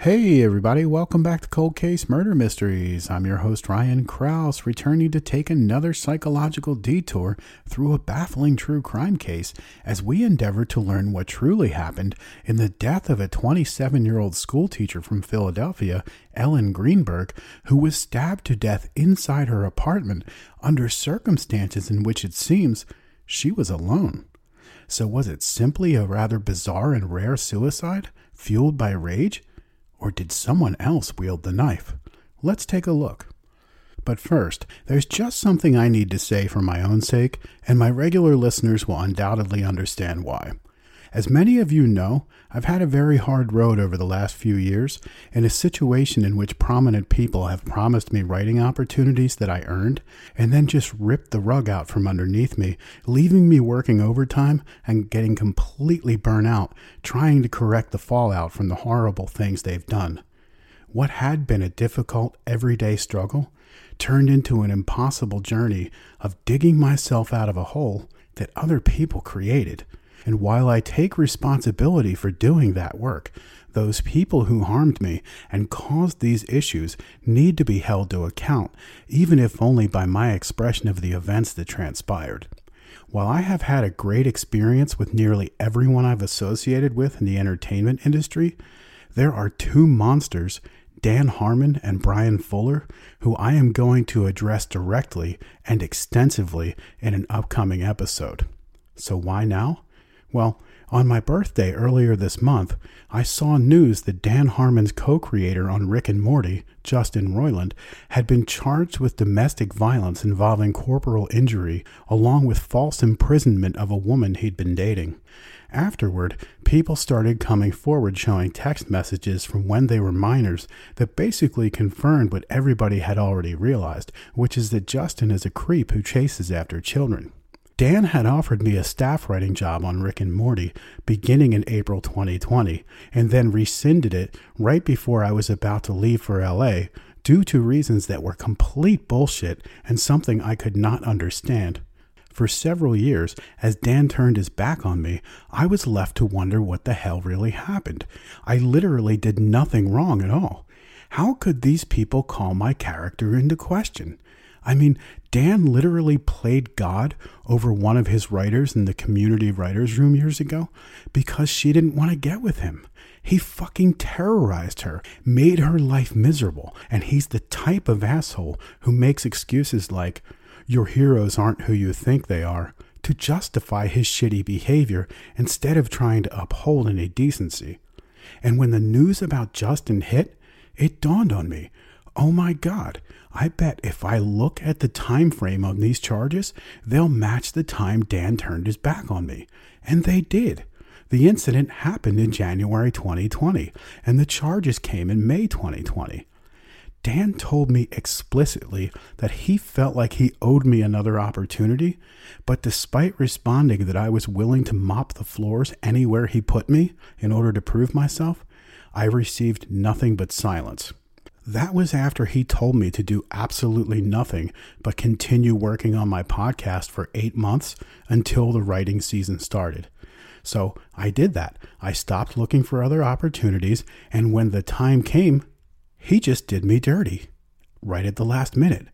Hey everybody, welcome back to Cold Case Murder Mysteries. I'm your host Ryan Krause, returning to take another psychological detour through a baffling true crime case as we endeavor to learn what truly happened in the death of a 27-year-old schoolteacher from Philadelphia, Ellen Greenberg, who was stabbed to death inside her apartment under circumstances in which it seems she was alone. So was it simply a rather bizarre and rare suicide, fueled by rage? Or did someone else wield the knife? Let's take a look. But first, there's just something I need to say for my own sake, and my regular listeners will undoubtedly understand why. As many of you know, I've had a very hard road over the last few years, in a situation in which prominent people have promised me writing opportunities that I earned, and then just ripped the rug out from underneath me, leaving me working overtime and getting completely burnt out, trying to correct the fallout from the horrible things they've done. What had been a difficult, everyday struggle turned into an impossible journey of digging myself out of a hole that other people created. And while I take responsibility for doing that work, those people who harmed me and caused these issues need to be held to account, even if only by my expression of the events that transpired. While I have had a great experience with nearly everyone I've associated with in the entertainment industry, there are two monsters, Dan Harmon and Bryan Fuller, who I am going to address directly and extensively in an upcoming episode. So why now? Well, on my birthday earlier this month, I saw news that Dan Harmon's co-creator on Rick and Morty, Justin Roiland, had been charged with domestic violence involving corporal injury, along with false imprisonment of a woman he'd been dating. Afterward, people started coming forward showing text messages from when they were minors that basically confirmed what everybody had already realized, which is that Justin is a creep who chases after children. Dan had offered me a staff writing job on Rick and Morty beginning in April 2020, and then rescinded it right before I was about to leave for LA due to reasons that were complete bullshit and something I could not understand. For several years, as Dan turned his back on me, I was left to wonder what the hell really happened. I literally did nothing wrong at all. How could these people call my character into question? I mean, Dan literally played God over one of his writers in the community writers' room years ago because she didn't want to get with him. He fucking terrorized her, made her life miserable, and he's the type of asshole who makes excuses like, "Your heroes aren't who you think they are," to justify his shitty behavior instead of trying to uphold any decency. And when the news about Justin hit, it dawned on me, oh my God, I bet if I look at the time frame on these charges, they'll match the time Dan turned his back on me. And they did. The incident happened in January 2020, and the charges came in May 2020. Dan told me explicitly that he felt like he owed me another opportunity, but despite responding that I was willing to mop the floors anywhere he put me in order to prove myself, I received nothing but silence. That was after he told me to do absolutely nothing but continue working on my podcast for 8 months until the writing season started. So I did that. I stopped looking for other opportunities, and when the time came, he just did me dirty, right at the last minute.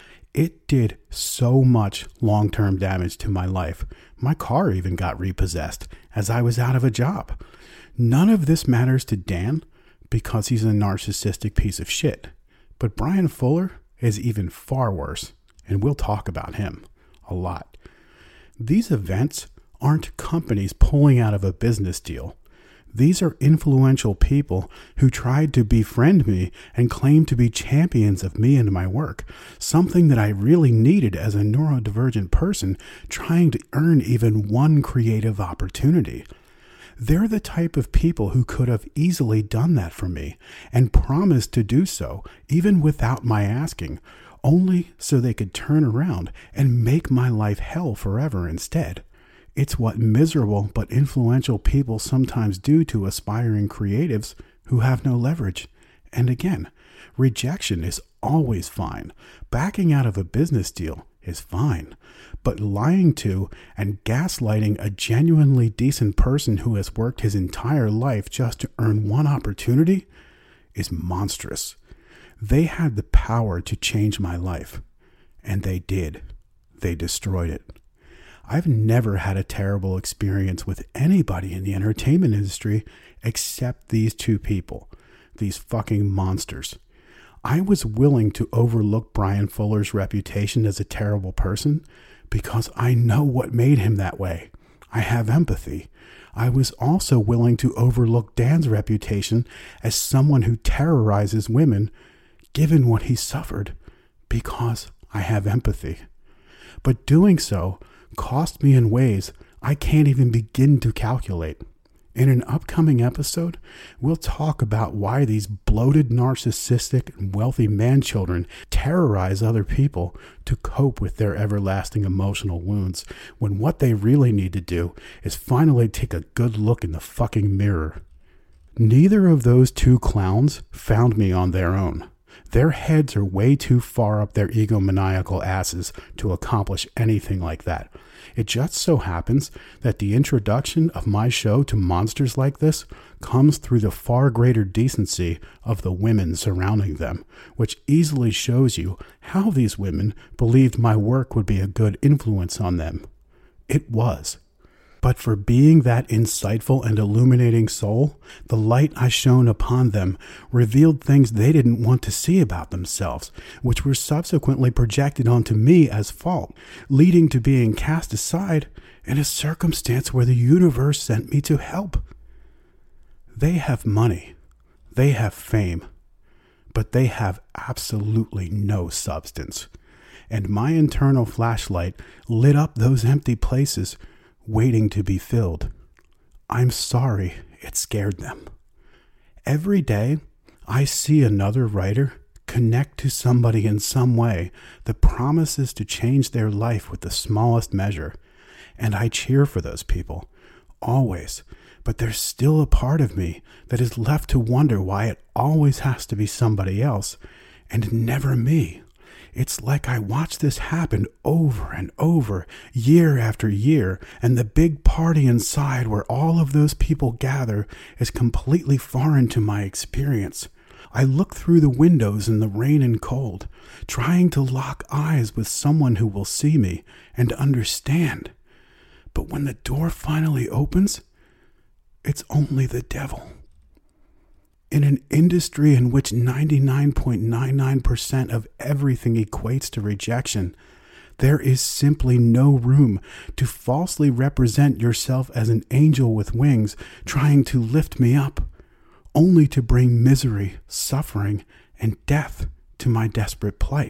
It did so much long-term damage to my life. My car even got repossessed as I was out of a job. None of this matters to Dan, because he's a narcissistic piece of shit. But Bryan Fuller is even far worse, and we'll talk about him a lot. These events aren't companies pulling out of a business deal. These are influential people who tried to befriend me and claimed to be champions of me and my work, something that I really needed as a neurodivergent person trying to earn even one creative opportunity. They're the type of people who could have easily done that for me and promised to do so, even without my asking, only so they could turn around and make my life hell forever instead. It's what miserable but influential people sometimes do to aspiring creatives who have no leverage. And again, rejection is always fine. Backing out of a business deal is fine. But lying to and gaslighting a genuinely decent person who has worked his entire life just to earn one opportunity is monstrous. They had the power to change my life, and they did. They destroyed it. I've never had a terrible experience with anybody in the entertainment industry except these two people, these fucking monsters. I was willing to overlook Bryan Fuller's reputation as a terrible person because I know what made him that way. I have empathy. I was also willing to overlook Dan's reputation as someone who terrorizes women, given what he suffered, because I have empathy. But doing so cost me in ways I can't even begin to calculate. In an upcoming episode, we'll talk about why these bloated, narcissistic, and wealthy man-children terrorize other people to cope with their everlasting emotional wounds, when what they really need to do is finally take a good look in the fucking mirror. Neither of those two clowns found me on their own. Their heads are way too far up their egomaniacal asses to accomplish anything like that. It just so happens that the introduction of my show to monsters like this comes through the far greater decency of the women surrounding them, which easily shows you how these women believed my work would be a good influence on them. It was. But for being that insightful and illuminating soul, the light I shone upon them revealed things they didn't want to see about themselves, which were subsequently projected onto me as fault, leading to being cast aside in a circumstance where the universe sent me to help. They have money, they have fame, but they have absolutely no substance. And my internal flashlight lit up those empty places waiting to be filled. I'm sorry it scared them. Every day, I see another writer connect to somebody in some way that promises to change their life with the smallest measure, and I cheer for those people, always. But there's still a part of me that is left to wonder why it always has to be somebody else, and never me. It's like I watch this happen over and over, year after year, and the big party inside where all of those people gather is completely foreign to my experience. I look through the windows in the rain and cold, trying to lock eyes with someone who will see me and understand. But when the door finally opens, it's only the devil. In an industry in which 99.99% of everything equates to rejection, there is simply no room to falsely represent yourself as an angel with wings trying to lift me up, only to bring misery, suffering, and death to my desperate plight.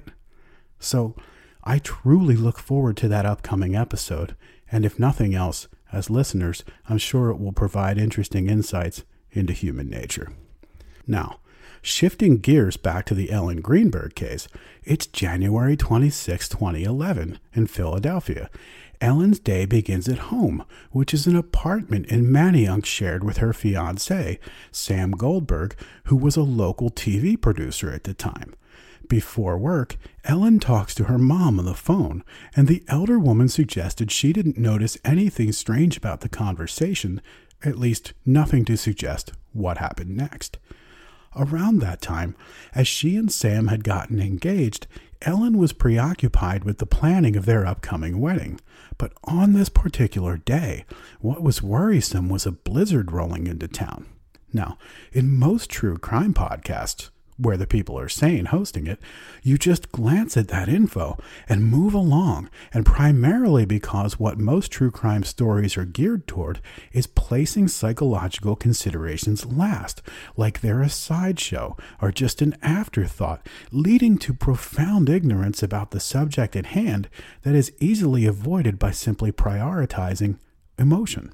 So, I truly look forward to that upcoming episode, and if nothing else, as listeners, I'm sure it will provide interesting insights into human nature. Now, shifting gears back to the Ellen Greenberg case, it's January 26, 2011, in Philadelphia. Ellen's day begins at home, which is an apartment in Manayunk shared with her fiancé, Sam Goldberg, who was a local TV producer at the time. Before work, Ellen talks to her mom on the phone, and the elder woman suggested she didn't notice anything strange about the conversation, at least nothing to suggest what happened next. Around that time, as she and Sam had gotten engaged, Ellen was preoccupied with the planning of their upcoming wedding. But on this particular day, what was worrisome was a blizzard rolling into town. Now, in most true crime podcasts, where the people are sane hosting it, you just glance at that info and move along, and primarily because what most true crime stories are geared toward is placing psychological considerations last, like they're a sideshow or just an afterthought, leading to profound ignorance about the subject at hand that is easily avoided by simply prioritizing emotion.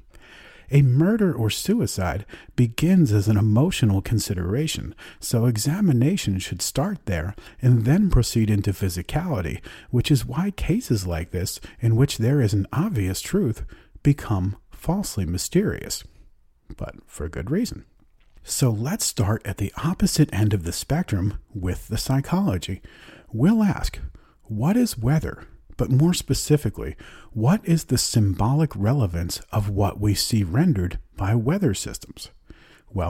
A murder or suicide begins as an emotional consideration, so examination should start there and then proceed into physicality, which is why cases like this, in which there is an obvious truth, become falsely mysterious. But for good reason. So let's start at the opposite end of the spectrum with the psychology. We'll ask, what is weather? But more specifically, what is the symbolic relevance of what we see rendered by weather systems? Well,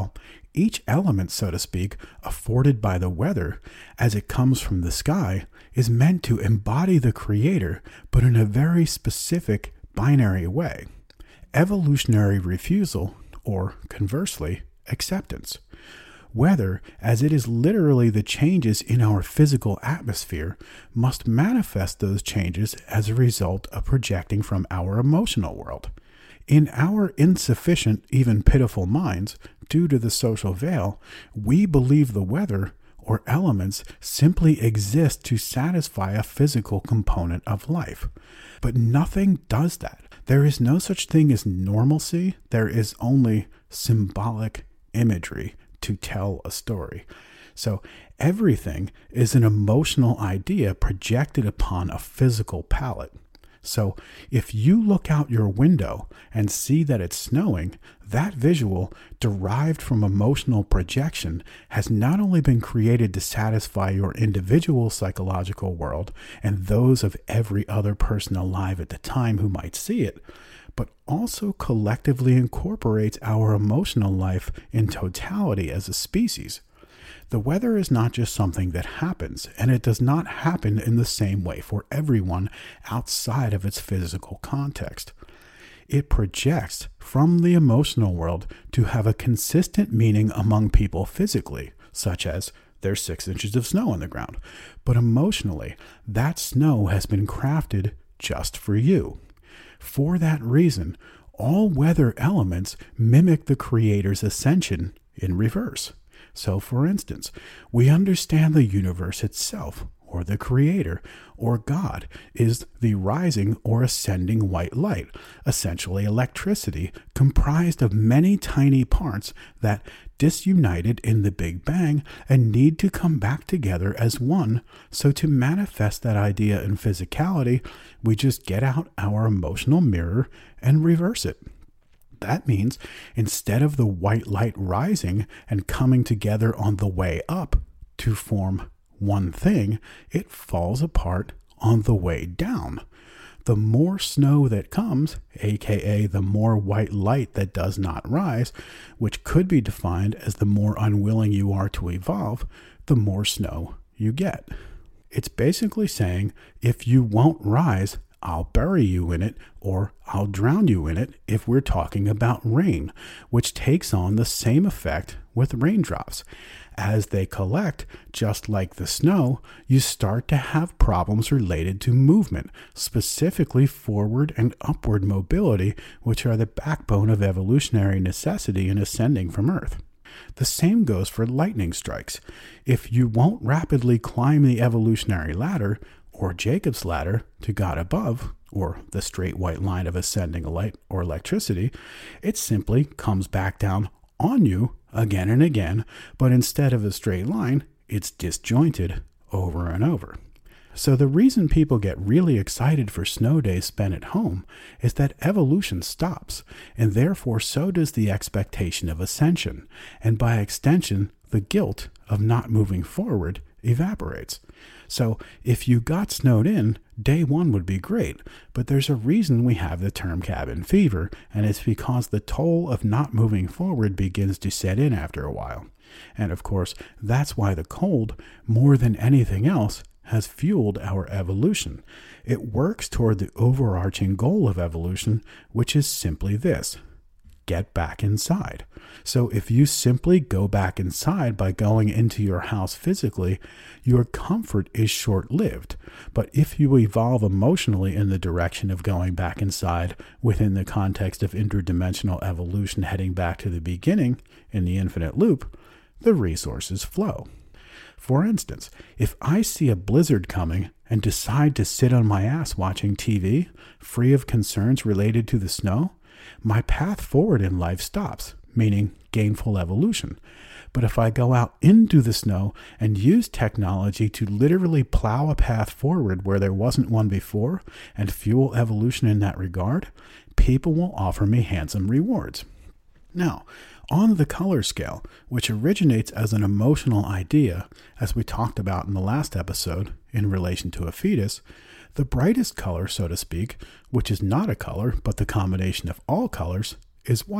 Each element, so to speak, afforded by the weather as it comes from the sky is meant to embody the Creator, but in a very specific binary way. Evolutionary refusal, or conversely, acceptance. Weather, as it is literally the changes in our physical atmosphere, must manifest those changes as a result of projecting from our emotional world. In our insufficient, even pitiful minds, due to the social veil, we believe the weather or elements simply exist to satisfy a physical component of life. But nothing does that. There is no such thing as normalcy. There is only symbolic imagery to tell a story. So everything is an emotional idea projected upon a physical palette. So if you look out your window and see that it's snowing, that visual, derived from emotional projection, has not only been created to satisfy your individual psychological world and those of every other person alive at the time who might see it, but also collectively incorporates our emotional life in totality as a species. The weather is not just something that happens, and it does not happen in the same way for everyone outside of its physical context. It projects from the emotional world to have a consistent meaning among people physically, such as there's 6 inches of snow on the ground. But emotionally, that snow has been crafted just for you. For that reason, all weather elements mimic the Creator's ascension in reverse. So, for instance, we understand the universe itself, or the Creator, or God, is the rising or ascending white light, essentially electricity, comprised of many tiny parts that disunited in the Big Bang and need to come back together as one. So to manifest that idea in physicality, we just get out our emotional mirror and reverse it. That means instead of the white light rising and coming together on the way up to form one thing, it falls apart on the way down. The more snow that comes, aka the more white light that does not rise, which could be defined as the more unwilling you are to evolve, the more snow you get. It's basically saying, if you won't rise, I'll bury you in it, or I'll drown you in it if we're talking about rain, which takes on the same effect with raindrops. As they collect, just like the snow, you start to have problems related to movement, specifically forward and upward mobility, which are the backbone of evolutionary necessity in ascending from Earth. The same goes for lightning strikes. If you won't rapidly climb the evolutionary ladder, or Jacob's ladder, to God above, or the straight white line of ascending light or electricity, it simply comes back down on you again and again, but instead of a straight line, it's disjointed over and over. So the reason people get really excited for snow days spent at home is that evolution stops, and therefore so does the expectation of ascension, and by extension, the guilt of not moving forward evaporates. So if you got snowed in, day one would be great, but there's a reason we have the term cabin fever, and it's because the toll of not moving forward begins to set in after a while. And of course, that's why the cold, more than anything else, has fueled our evolution. It works toward the overarching goal of evolution, which is simply this: get back inside. So if you simply go back inside by going into your house physically, your comfort is short-lived. But if you evolve emotionally in the direction of going back inside within the context of interdimensional evolution heading back to the beginning in the infinite loop, the resources flow. For instance, if I see a blizzard coming and decide to sit on my ass watching TV, free of concerns related to the snow, my path forward in life stops, meaning gainful evolution. But if I go out into the snow and use technology to literally plow a path forward where there wasn't one before and fuel evolution in that regard, people will offer me handsome rewards. Now, on the color scale, which originates as an emotional idea, as we talked about in the last episode in relation to a fetus, the brightest color, so to speak, which is not a color but the combination of all colors, is white.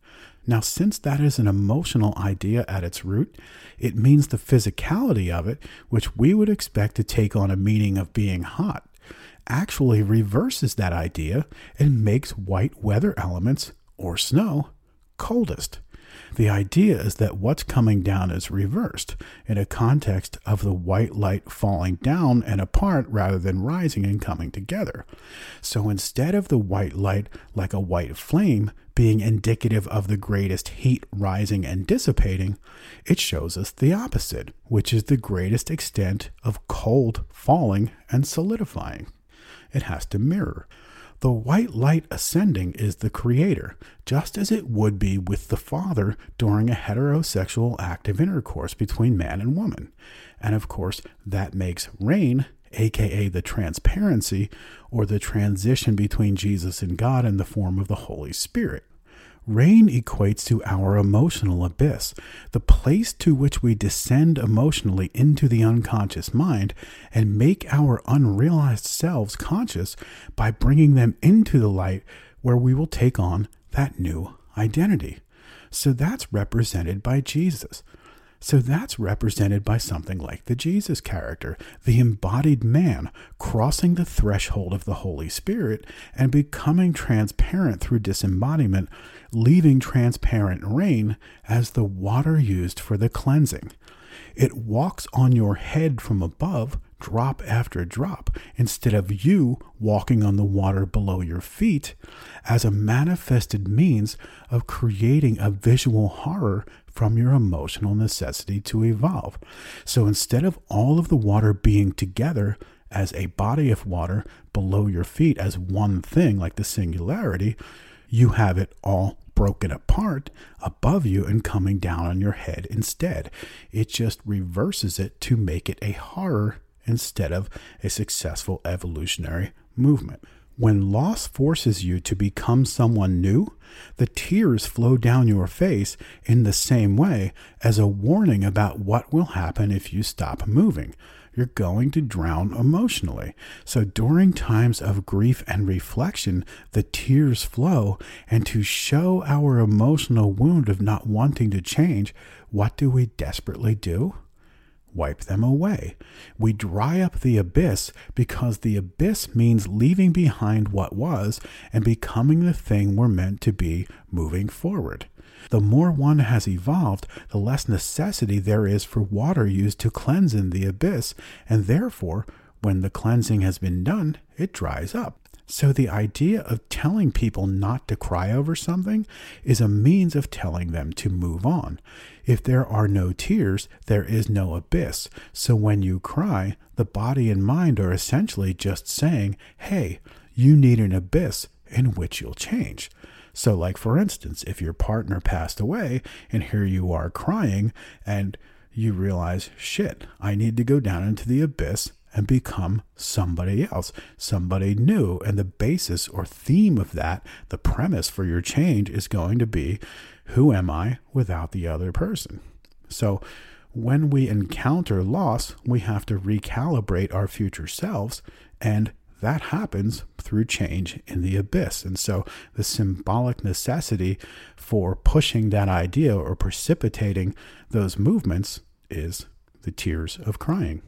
Now, since that is an emotional idea at its root, it means the physicality of it, which we would expect to take on a meaning of being hot, actually reverses that idea and makes white weather elements, or snow, coldest. The idea is that what's coming down is reversed in a context of the white light falling down and apart rather than rising and coming together. So instead of the white light like a white flame being indicative of the greatest heat rising and dissipating, it shows us the opposite, which is the greatest extent of cold falling and solidifying. It has to mirror. The white light ascending is the creator, just as it would be with the Father during a heterosexual act of intercourse between man and woman. And of course, that makes rain, aka the transparency, or the transition between Jesus and God in the form of the Holy Spirit. Rain equates to our emotional abyss, the place to which we descend emotionally into the unconscious mind and make our unrealized selves conscious by bringing them into the light where we will take on that new identity. So that's represented by Jesus. So that's represented by something like the Jesus character, the embodied man crossing the threshold of the Holy Spirit and becoming transparent through disembodiment, leaving transparent rain as the water used for the cleansing. It walks on your head from above, drop after drop, instead of you walking on the water below your feet, as a manifested means of creating a visual horror from your emotional necessity to evolve. So instead of all of the water being together as a body of water below your feet as one thing like the singularity, you have it all broken apart above you and coming down on your head instead. It just reverses it to make it a horror instead of a successful evolutionary movement. When loss forces you to become someone new, the tears flow down your face in the same way as a warning about what will happen if you stop moving. You're going to drown emotionally. So during times of grief and reflection, the tears flow, and to show our emotional wound of not wanting to change, what do we desperately do? Wipe them away. We dry up the abyss because the abyss means leaving behind what was and becoming the thing we're meant to be moving forward. The more one has evolved, the less necessity there is for water used to cleanse in the abyss, and therefore, when the cleansing has been done, it dries up. So the idea of telling people not to cry over something is a means of telling them to move on. If there are no tears, there is no abyss. So when you cry, the body and mind are essentially just saying, hey, you need an abyss in which you'll change. So like for instance, if your partner passed away and here you are crying and you realize, shit, I need to go down into the abyss and become somebody else, somebody new. And the basis or theme of that, the premise for your change is going to be, who am I without the other person? So when we encounter loss, we have to recalibrate our future selves, and that happens through change in the abyss. And so the symbolic necessity for pushing that idea or precipitating those movements is the tears of crying.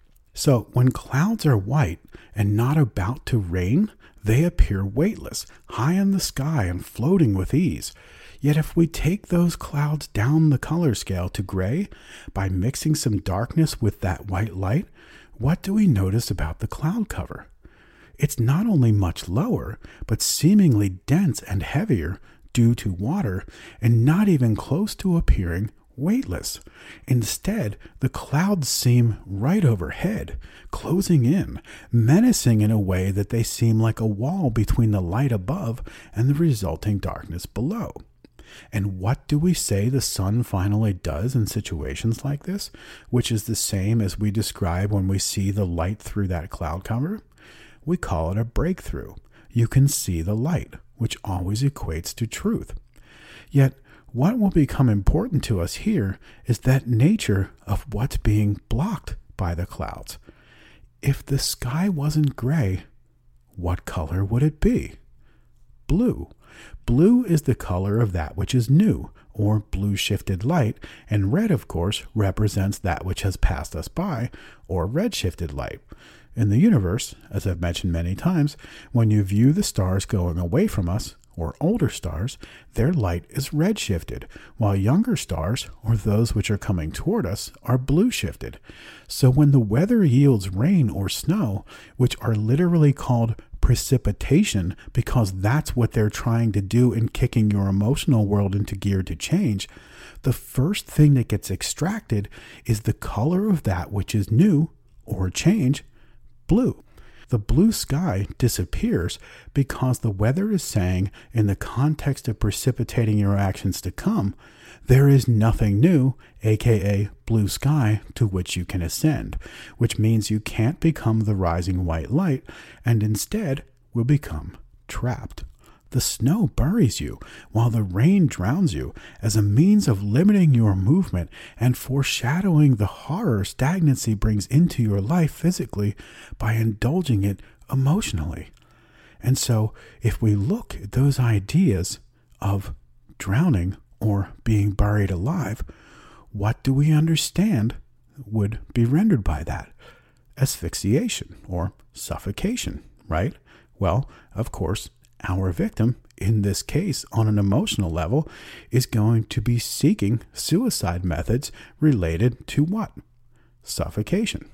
So when clouds are white and not about to rain, they appear weightless, high in the sky and floating with ease. Yet if we take those clouds down the color scale to gray by mixing some darkness with that white light, what do we notice about the cloud cover? It's not only much lower, but seemingly dense and heavier due to water, and not even close to appearing weightless. Instead, the clouds seem right overhead, closing in, menacing in a way that they seem like a wall between the light above and the resulting darkness below. And what do we say the sun finally does in situations like this, which is the same as we describe when we see the light through that cloud cover? We call it a breakthrough. You can see the light, which always equates to truth. Yet, what will become important to us here is that nature of what's being blocked by the clouds. If the sky wasn't gray, what color would it be? Blue. Blue is the color of that which is new, or blue shifted light, and red, of course, represents that which has passed us by, or red shifted light. In the universe, as I've mentioned many times, when you view the stars going away from us, or older stars, their light is red shifted, while younger stars, or those which are coming toward us, are blue shifted. So when the weather yields rain or snow, which are literally called precipitation because that's what they're trying to do in kicking your emotional world into gear to change, the first thing that gets extracted is the color of that which is new, or change, blue. The blue sky disappears because the weather is saying, in the context of precipitating your actions to come, there is nothing new, aka blue sky, to which you can ascend, which means you can't become the rising white light and instead will become trapped. The snow buries you, while the rain drowns you, as a means of limiting your movement and foreshadowing the horror stagnancy brings into your life physically by indulging it emotionally. And so, if we look at those ideas of drowning or being buried alive, what do we understand would be rendered by that? Asphyxiation or suffocation, right? Well, of course, our victim, in this case on an emotional level, is going to be seeking suicide methods related to what? Suffocation.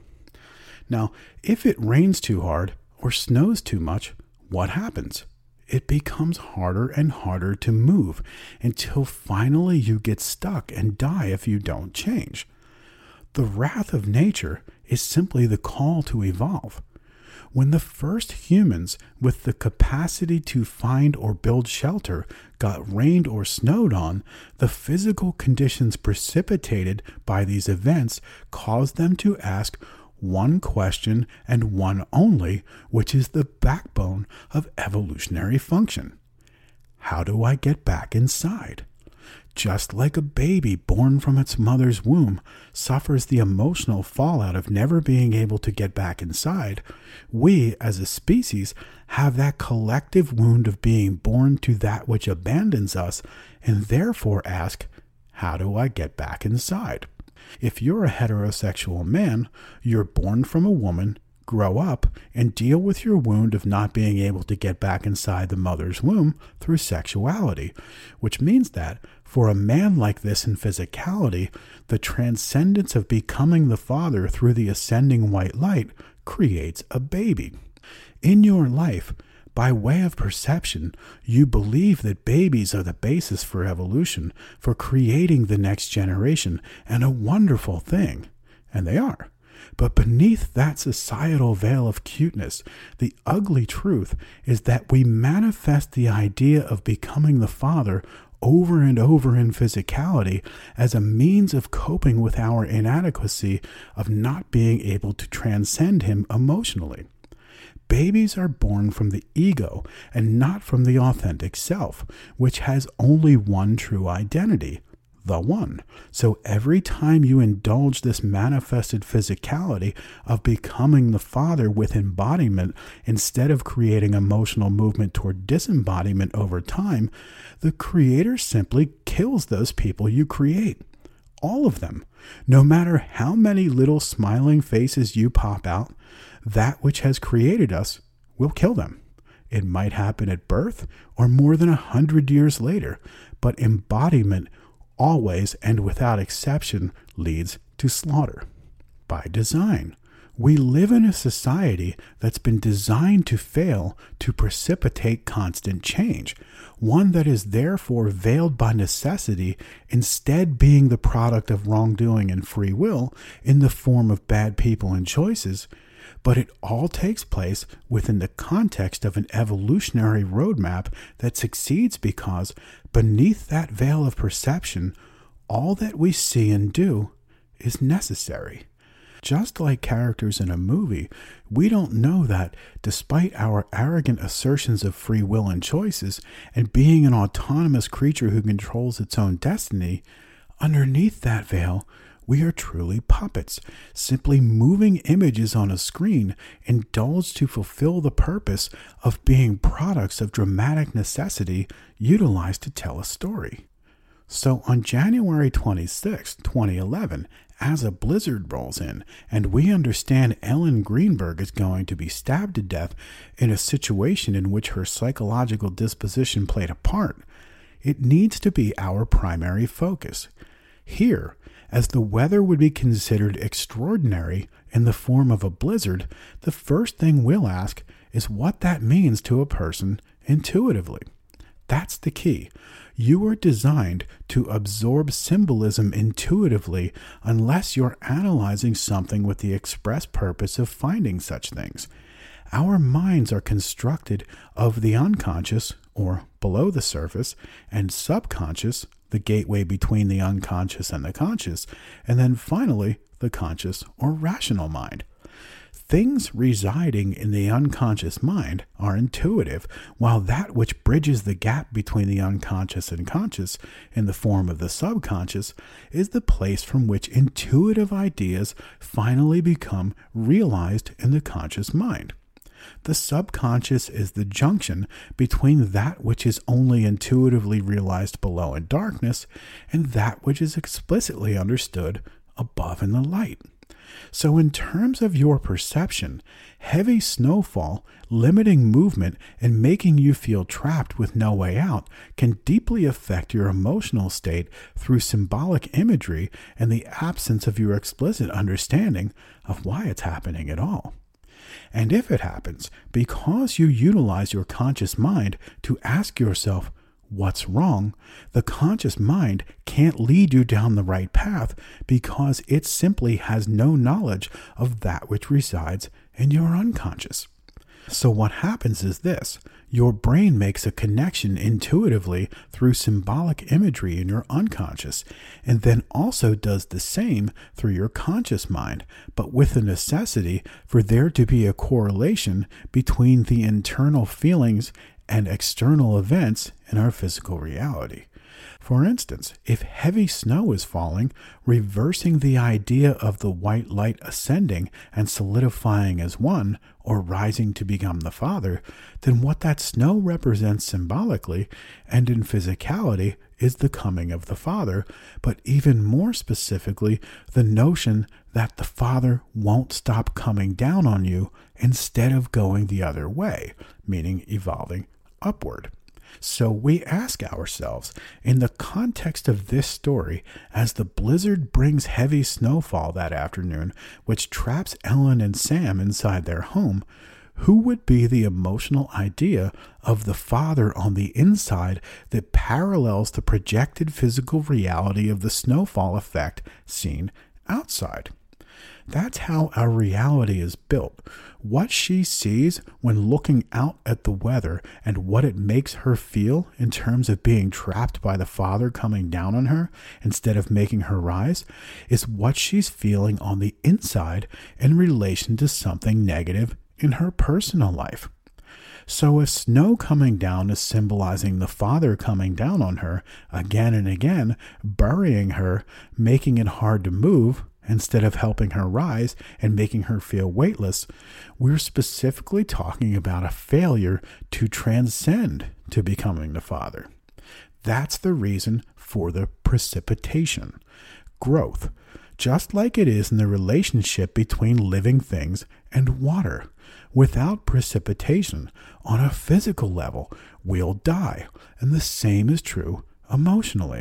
Now, if it rains too hard or snows too much, what happens? It becomes harder and harder to move until finally you get stuck and die if you don't change. The wrath of nature is simply the call to evolve. When the first humans with the capacity to find or build shelter got rained or snowed on, the physical conditions precipitated by these events caused them to ask one question and one only, which is the backbone of evolutionary function. How do I get back inside? Just like a baby born from its mother's womb suffers the emotional fallout of never being able to get back inside, we as a species have that collective wound of being born to that which abandons us and therefore ask, how do I get back inside? If you're a heterosexual man, you're born from a woman, grow up, and deal with your wound of not being able to get back inside the mother's womb through sexuality, which means that for a man like this in physicality, the transcendence of becoming the father through the ascending white light creates a baby. In your life, by way of perception, you believe that babies are the basis for evolution, for creating the next generation, and a wonderful thing. And they are. But beneath that societal veil of cuteness, the ugly truth is that we manifest the idea of becoming the father over and over in physicality as a means of coping with our inadequacy of not being able to transcend him emotionally. Babies are born from the ego and not from the authentic self, which has only one true identity, the one. So every time you indulge this manifested physicality of becoming the father with embodiment instead of creating emotional movement toward disembodiment over time, the creator simply kills those people you create. All of them. No matter how many little smiling faces you pop out, that which has created us will kill them. It might happen at birth or more than 100 years later, but embodiment always and without exception leads to slaughter. By design, we live in a society that's been designed to fail to precipitate constant change, one that is therefore veiled by necessity, instead being the product of wrongdoing and free will in the form of bad people and choices. But it all takes place within the context of an evolutionary roadmap that succeeds because, beneath that veil of perception, all that we see and do is necessary. Just like characters in a movie, we don't know that, despite our arrogant assertions of free will and choices, and being an autonomous creature who controls its own destiny, underneath that veil, we are truly puppets, simply moving images on a screen indulged to fulfill the purpose of being products of dramatic necessity utilized to tell a story. So on January 26, 2011, as a blizzard rolls in and we understand Ellen Greenberg is going to be stabbed to death in a situation in which her psychological disposition played a part, it needs to be our primary focus. Here, as the weather would be considered extraordinary in the form of a blizzard, the first thing we'll ask is what that means to a person intuitively. That's the key. You are designed to absorb symbolism intuitively unless you're analyzing something with the express purpose of finding such things. Our minds are constructed of the unconscious, or below the surface, and subconscious, the gateway between the unconscious and the conscious, and then finally, the conscious or rational mind. Things residing in the unconscious mind are intuitive, while that which bridges the gap between the unconscious and conscious in the form of the subconscious is the place from which intuitive ideas finally become realized in the conscious mind. The subconscious is the junction between that which is only intuitively realized below in darkness and that which is explicitly understood above in the light. So in terms of your perception, heavy snowfall, limiting movement, and making you feel trapped with no way out can deeply affect your emotional state through symbolic imagery and the absence of your explicit understanding of why it's happening at all. And if it happens, because you utilize your conscious mind to ask yourself, what's wrong? The conscious mind can't lead you down the right path because it simply has no knowledge of that which resides in your unconscious. So what happens is this: your brain makes a connection intuitively through symbolic imagery in your unconscious, and then also does the same through your conscious mind, but with the necessity for there to be a correlation between the internal feelings and external events in our physical reality. For instance, if heavy snow is falling, reversing the idea of the white light ascending and solidifying as one, or rising to become the Father, then what that snow represents symbolically and in physicality is the coming of the Father, but even more specifically, the notion that the Father won't stop coming down on you instead of going the other way, meaning evolving upward. So we ask ourselves, in the context of this story, as the blizzard brings heavy snowfall that afternoon, which traps Ellen and Sam inside their home, who would be the emotional idea of the Father on the inside that parallels the projected physical reality of the snowfall effect seen outside? That's how our reality is built. What she sees when looking out at the weather and what it makes her feel in terms of being trapped by the Father coming down on her instead of making her rise is what she's feeling on the inside in relation to something negative in her personal life. So if snow coming down is symbolizing the Father coming down on her again and again, burying her, making it hard to move, instead of helping her rise and making her feel weightless, we're specifically talking about a failure to transcend to becoming the Father. That's the reason for the precipitation. Growth, just like it is in the relationship between living things and water. Without precipitation, on a physical level, we'll die, and the same is true emotionally.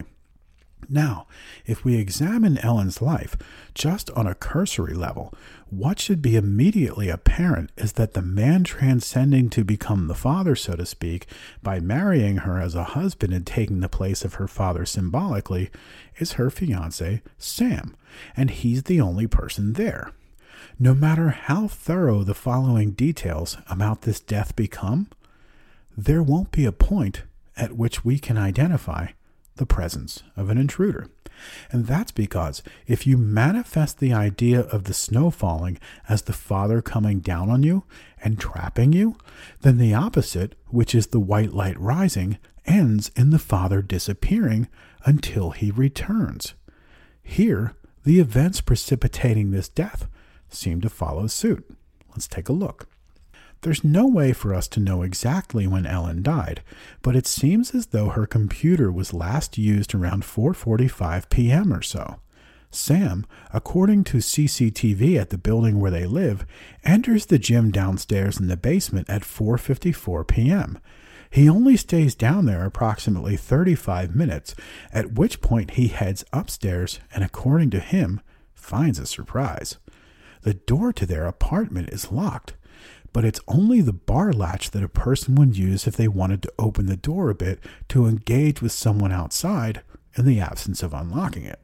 Now, if we examine Ellen's life just on a cursory level, what should be immediately apparent is that the man transcending to become the Father, so to speak, by marrying her as a husband and taking the place of her father symbolically, is her fiancé, Sam, and he's the only person there. No matter how thorough the following details about this death become, there won't be a point at which we can identify the presence of an intruder. And that's because if you manifest the idea of the snow falling as the Father coming down on you and trapping you, then the opposite, which is the white light rising, ends in the Father disappearing until he returns. Here, the events precipitating this death seem to follow suit. Let's take a look. There's no way for us to know exactly when Ellen died, but it seems as though her computer was last used around 4:45 p.m. or so. Sam, according to CCTV at the building where they live, enters the gym downstairs in the basement at 4:54 p.m. He only stays down there approximately 35 minutes, at which point he heads upstairs and, according to him, finds a surprise. The door to their apartment is locked, but it's only the bar latch that a person would use if they wanted to open the door a bit to engage with someone outside in the absence of unlocking it.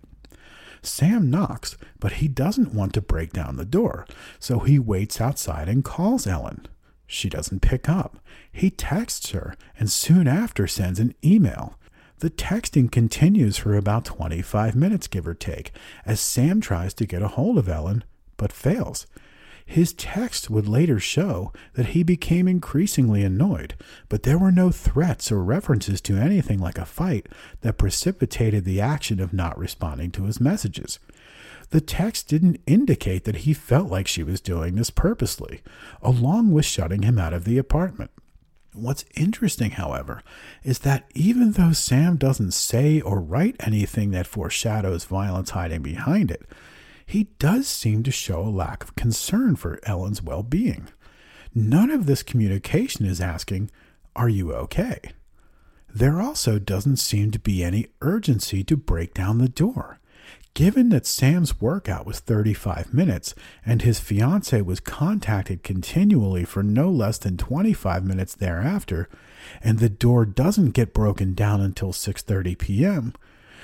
Sam knocks, but he doesn't want to break down the door, so he waits outside and calls Ellen. She doesn't pick up. He texts her and soon after sends an email. The texting continues for about 25 minutes, give or take, as Sam tries to get a hold of Ellen, but fails. His text would later show that he became increasingly annoyed, but there were no threats or references to anything like a fight that precipitated the action of not responding to his messages. The text didn't indicate that he felt like she was doing this purposely, along with shutting him out of the apartment. What's interesting, however, is that even though Sam doesn't say or write anything that foreshadows violence hiding behind it, he does seem to show a lack of concern for Ellen's well-being. None of this communication is asking, "Are you okay?" There also doesn't seem to be any urgency to break down the door. Given that Sam's workout was 35 minutes and his fiancée was contacted continually for no less than 25 minutes thereafter, and the door doesn't get broken down until 6:30 p.m.,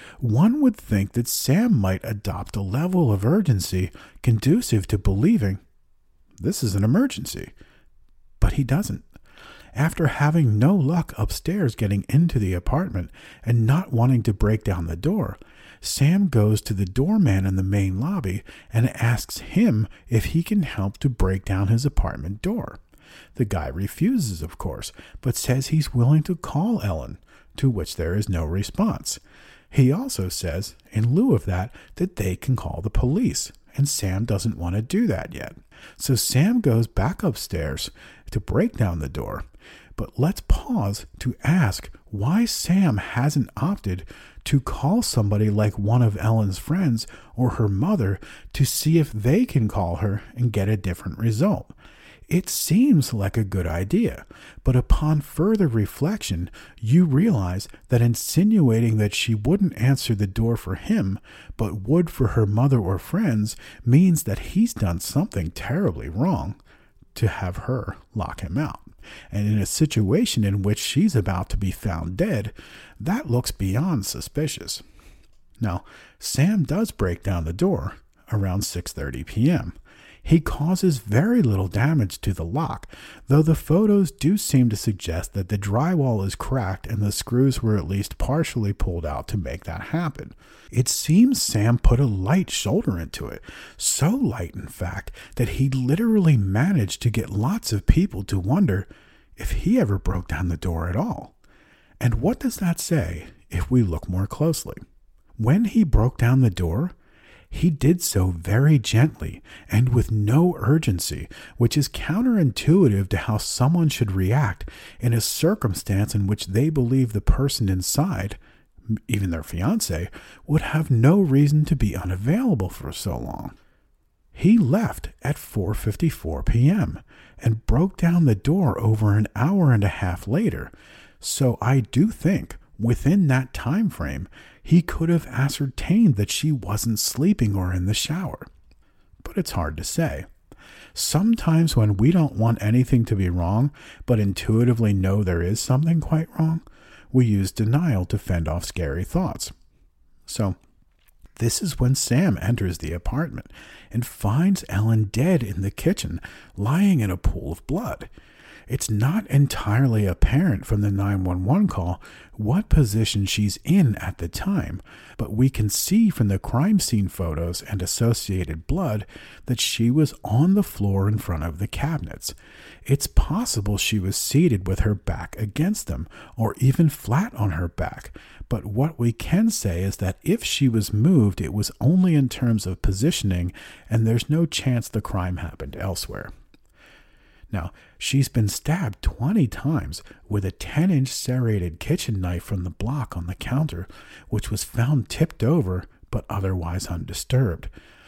one would think that Sam might adopt a level of urgency conducive to believing this is an emergency. But he doesn't. After having no luck upstairs getting into the apartment and not wanting to break down the door, Sam goes to the doorman in the main lobby and asks him if he can help to break down his apartment door. The guy refuses, of course, but says he's willing to call Ellen, to which there is no response. He also says, in lieu of that they can call the police, and Sam doesn't want to do that yet. So Sam goes back upstairs to break down the door, but let's pause to ask why Sam hasn't opted to call somebody like one of Ellen's friends or her mother to see if they can call her and get a different result. It seems like a good idea, but upon further reflection, you realize that insinuating that she wouldn't answer the door for him, but would for her mother or friends, means that he's done something terribly wrong to have her lock him out. And in a situation in which she's about to be found dead, that looks beyond suspicious. Now, Sam does break down the door around 6:30 p.m., He causes very little damage to the lock, though the photos do seem to suggest that the drywall is cracked and the screws were at least partially pulled out to make that happen. It seems Sam put a light shoulder into it, so light in fact that he literally managed to get lots of people to wonder if he ever broke down the door at all. And what does that say if we look more closely? When he broke down the door, he did so very gently and with no urgency, which is counterintuitive to how someone should react in a circumstance in which they believe the person inside, even their fiancé, would have no reason to be unavailable for so long. He left at 4:54 p.m. and broke down the door over an hour and a half later, so I do think within that time frame, he could have ascertained that she wasn't sleeping or in the shower. But it's hard to say. Sometimes when we don't want anything to be wrong, but intuitively know there is something quite wrong, we use denial to fend off scary thoughts. So, this is when Sam enters the apartment and finds Ellen dead in the kitchen, lying in a pool of blood. It's not entirely apparent from the 911 call what position she's in at the time, but we can see from the crime scene photos and associated blood that she was on the floor in front of the cabinets. It's possible she was seated with her back against them, or even flat on her back, but what we can say is that if she was moved, it was only in terms of positioning, and there's no chance the crime happened elsewhere. Now, she's been stabbed 20 times with a 10-inch serrated kitchen knife from the block on the counter, which was found tipped over but otherwise undisturbed.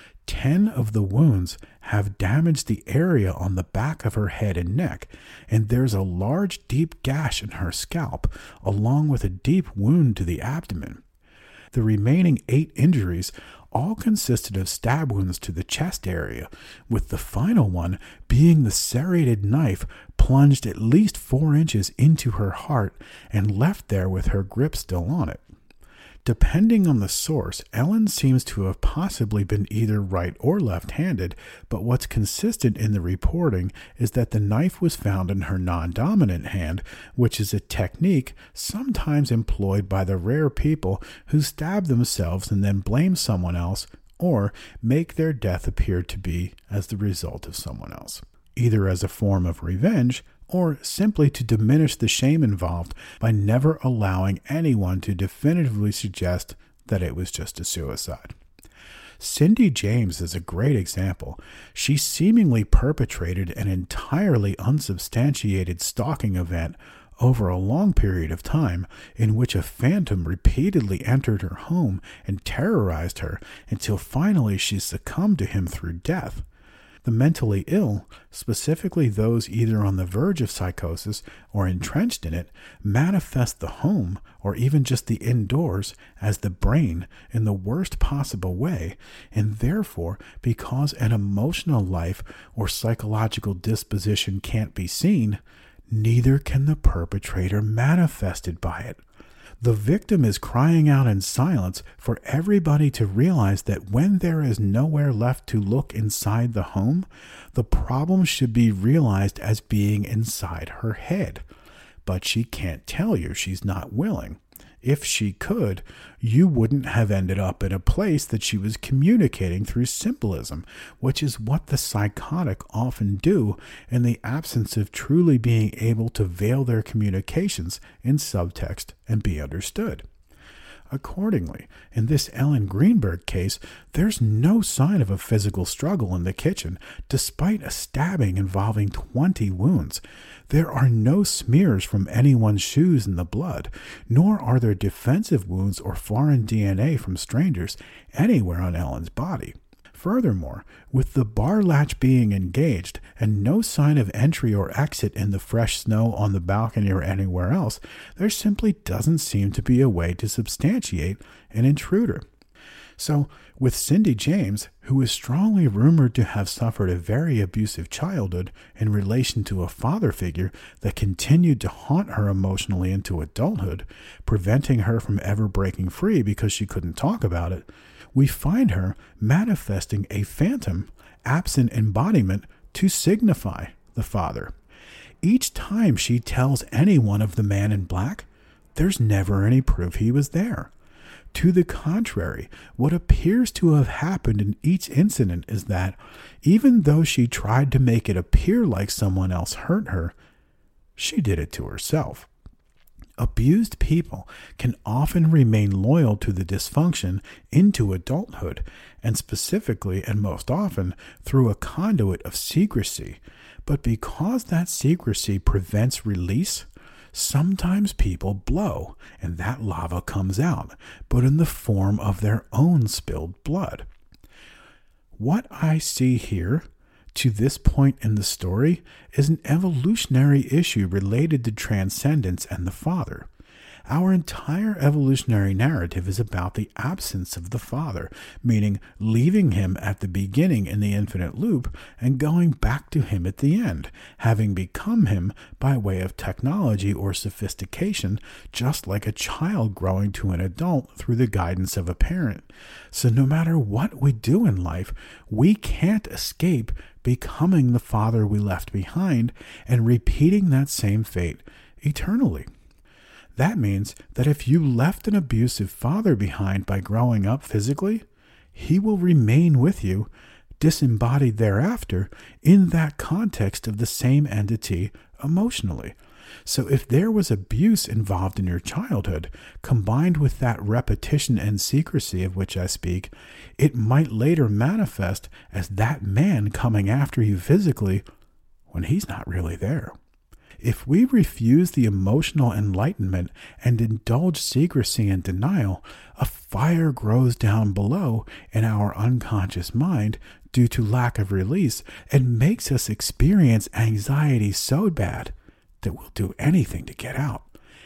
10 of the wounds have damaged the area on the back of her head and neck, and there's a large deep gash in her scalp, along with a deep wound to the abdomen. The remaining 8 injuries all consisted of stab wounds to the chest area, with the final one being the serrated knife plunged at least 4 inches into her heart and left there with her grip still on it. Depending on the source, Ellen seems to have possibly been either right or left-handed, but what's consistent in the reporting is that the knife was found in her non-dominant hand, which is a technique sometimes employed by the rare people who stab themselves and then blame someone else or make their death appear to be as the result of someone else, either as a form of revenge or simply to diminish the shame involved by never allowing anyone to definitively suggest that it was just a suicide. Cindy James is a great example. She seemingly perpetrated an entirely unsubstantiated stalking event over a long period of time in which a phantom repeatedly entered her home and terrorized her until finally she succumbed to him through death. The mentally ill, specifically those either on the verge of psychosis or entrenched in it, manifest the home, or even just the indoors, as the brain in the worst possible way, and therefore, because an emotional life or psychological disposition can't be seen, neither can the perpetrator manifested by it. The victim is crying out in silence for everybody to realize that when there is nowhere left to look inside the home, the problem should be realized as being inside her head. But she can't tell you, she's not willing. If she could, you wouldn't have ended up in a place that she was communicating through symbolism, which is what the psychotic often do in the absence of truly being able to veil their communications in subtext and be understood. Accordingly, in this Ellen Greenberg case, there's no sign of a physical struggle in the kitchen, despite a stabbing involving 20 wounds. There are no smears from anyone's shoes in the blood, nor are there defensive wounds or foreign DNA from strangers anywhere on Ellen's body. Furthermore, with the bar latch being engaged and no sign of entry or exit in the fresh snow on the balcony or anywhere else, there simply doesn't seem to be a way to substantiate an intruder. So, with Cindy James, who is strongly rumored to have suffered a very abusive childhood in relation to a father figure that continued to haunt her emotionally into adulthood, preventing her from ever breaking free because she couldn't talk about it, we find her manifesting a phantom, absent embodiment to signify the father. Each time she tells anyone of the man in black, there's never any proof he was there. To the contrary, what appears to have happened in each incident is that, even though she tried to make it appear like someone else hurt her, she did it to herself. Abused people can often remain loyal to the dysfunction into adulthood, and specifically and most often through a conduit of secrecy. But because that secrecy prevents release, sometimes people blow, and that lava comes out, but in the form of their own spilled blood. What I see here, to this point in the story, is an evolutionary issue related to transcendence and the Father. Our entire evolutionary narrative is about the absence of the Father, meaning leaving him at the beginning in the infinite loop and going back to him at the end, having become him by way of technology or sophistication, just like a child growing to an adult through the guidance of a parent. So no matter what we do in life, we can't escape becoming the father we left behind and repeating that same fate eternally. That means that if you left an abusive father behind by growing up physically, he will remain with you, disembodied thereafter, in that context of the same entity emotionally. So if there was abuse involved in your childhood, combined with that repetition and secrecy of which I speak, it might later manifest as that man coming after you physically when he's not really there. If we refuse the emotional enlightenment and indulge secrecy and denial, a fire grows down below in our unconscious mind due to lack of release and makes us experience anxiety so bad that we'll do anything to get out,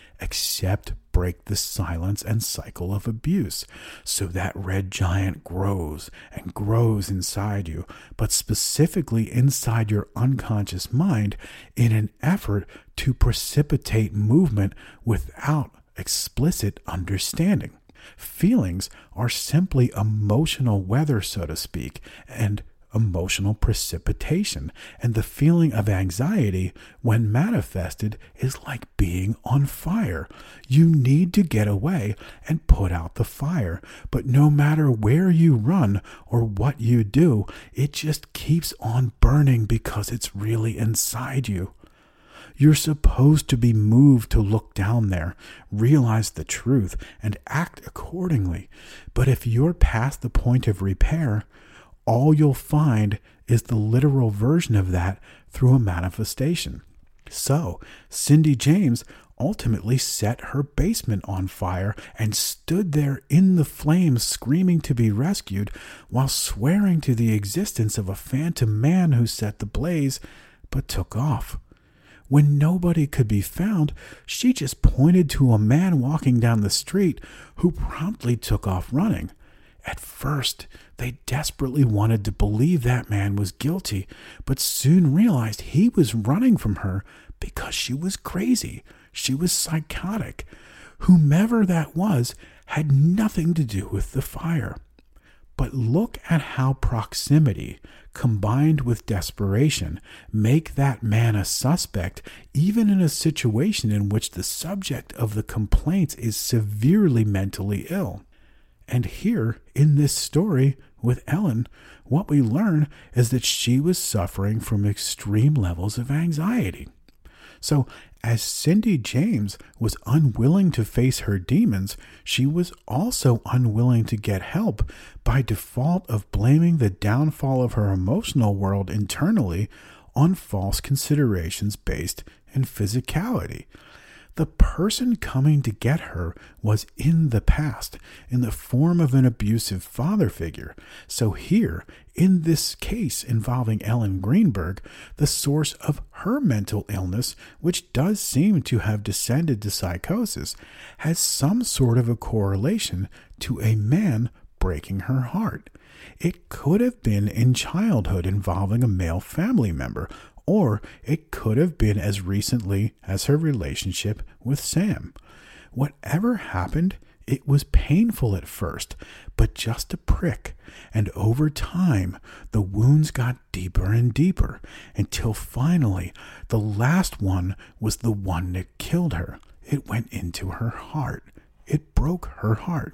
except break the silence and cycle of abuse. So that red giant grows and grows inside you, but specifically inside your unconscious mind in an effort to precipitate movement without explicit understanding. Feelings are simply emotional weather, so to speak, and emotional precipitation, and the feeling of anxiety when manifested is like being on fire. You need to get away and put out the fire, but no matter where you run or what you do, it just keeps on burning because it's really inside you. You're supposed to be moved to look down there, realize the truth, and act accordingly. But if you're past the point of repair, all you'll find is the literal version of that through a manifestation. So, Cindy James ultimately set her basement on fire and stood there in the flames screaming to be rescued while swearing to the existence of a phantom man who set the blaze but took off. When nobody could be found, she just pointed to a man walking down the street who promptly took off running. At first, they desperately wanted to believe that man was guilty, but soon realized he was running from her because she was crazy. She was psychotic. Whomever that was had nothing to do with the fire. But look at how proximity, combined with desperation, make that man a suspect, even in a situation in which the subject of the complaints is severely mentally ill. And here, in this story with Ellen, what we learn is that she was suffering from extreme levels of anxiety. So, as Cindy James was unwilling to face her demons, she was also unwilling to get help by default of blaming the downfall of her emotional world internally on false considerations based in physicality. The person coming to get her was in the past, in the form of an abusive father figure. So here, in this case involving Ellen Greenberg, the source of her mental illness, which does seem to have descended to psychosis, has some sort of a correlation to a man breaking her heart. It could have been in childhood involving a male family member, or it could have been as recently as her relationship with Sam. Whatever happened, it was painful at first, but just a prick, and over time, the wounds got deeper and deeper, until finally, the last one was the one that killed her. It went into her heart. It broke her heart.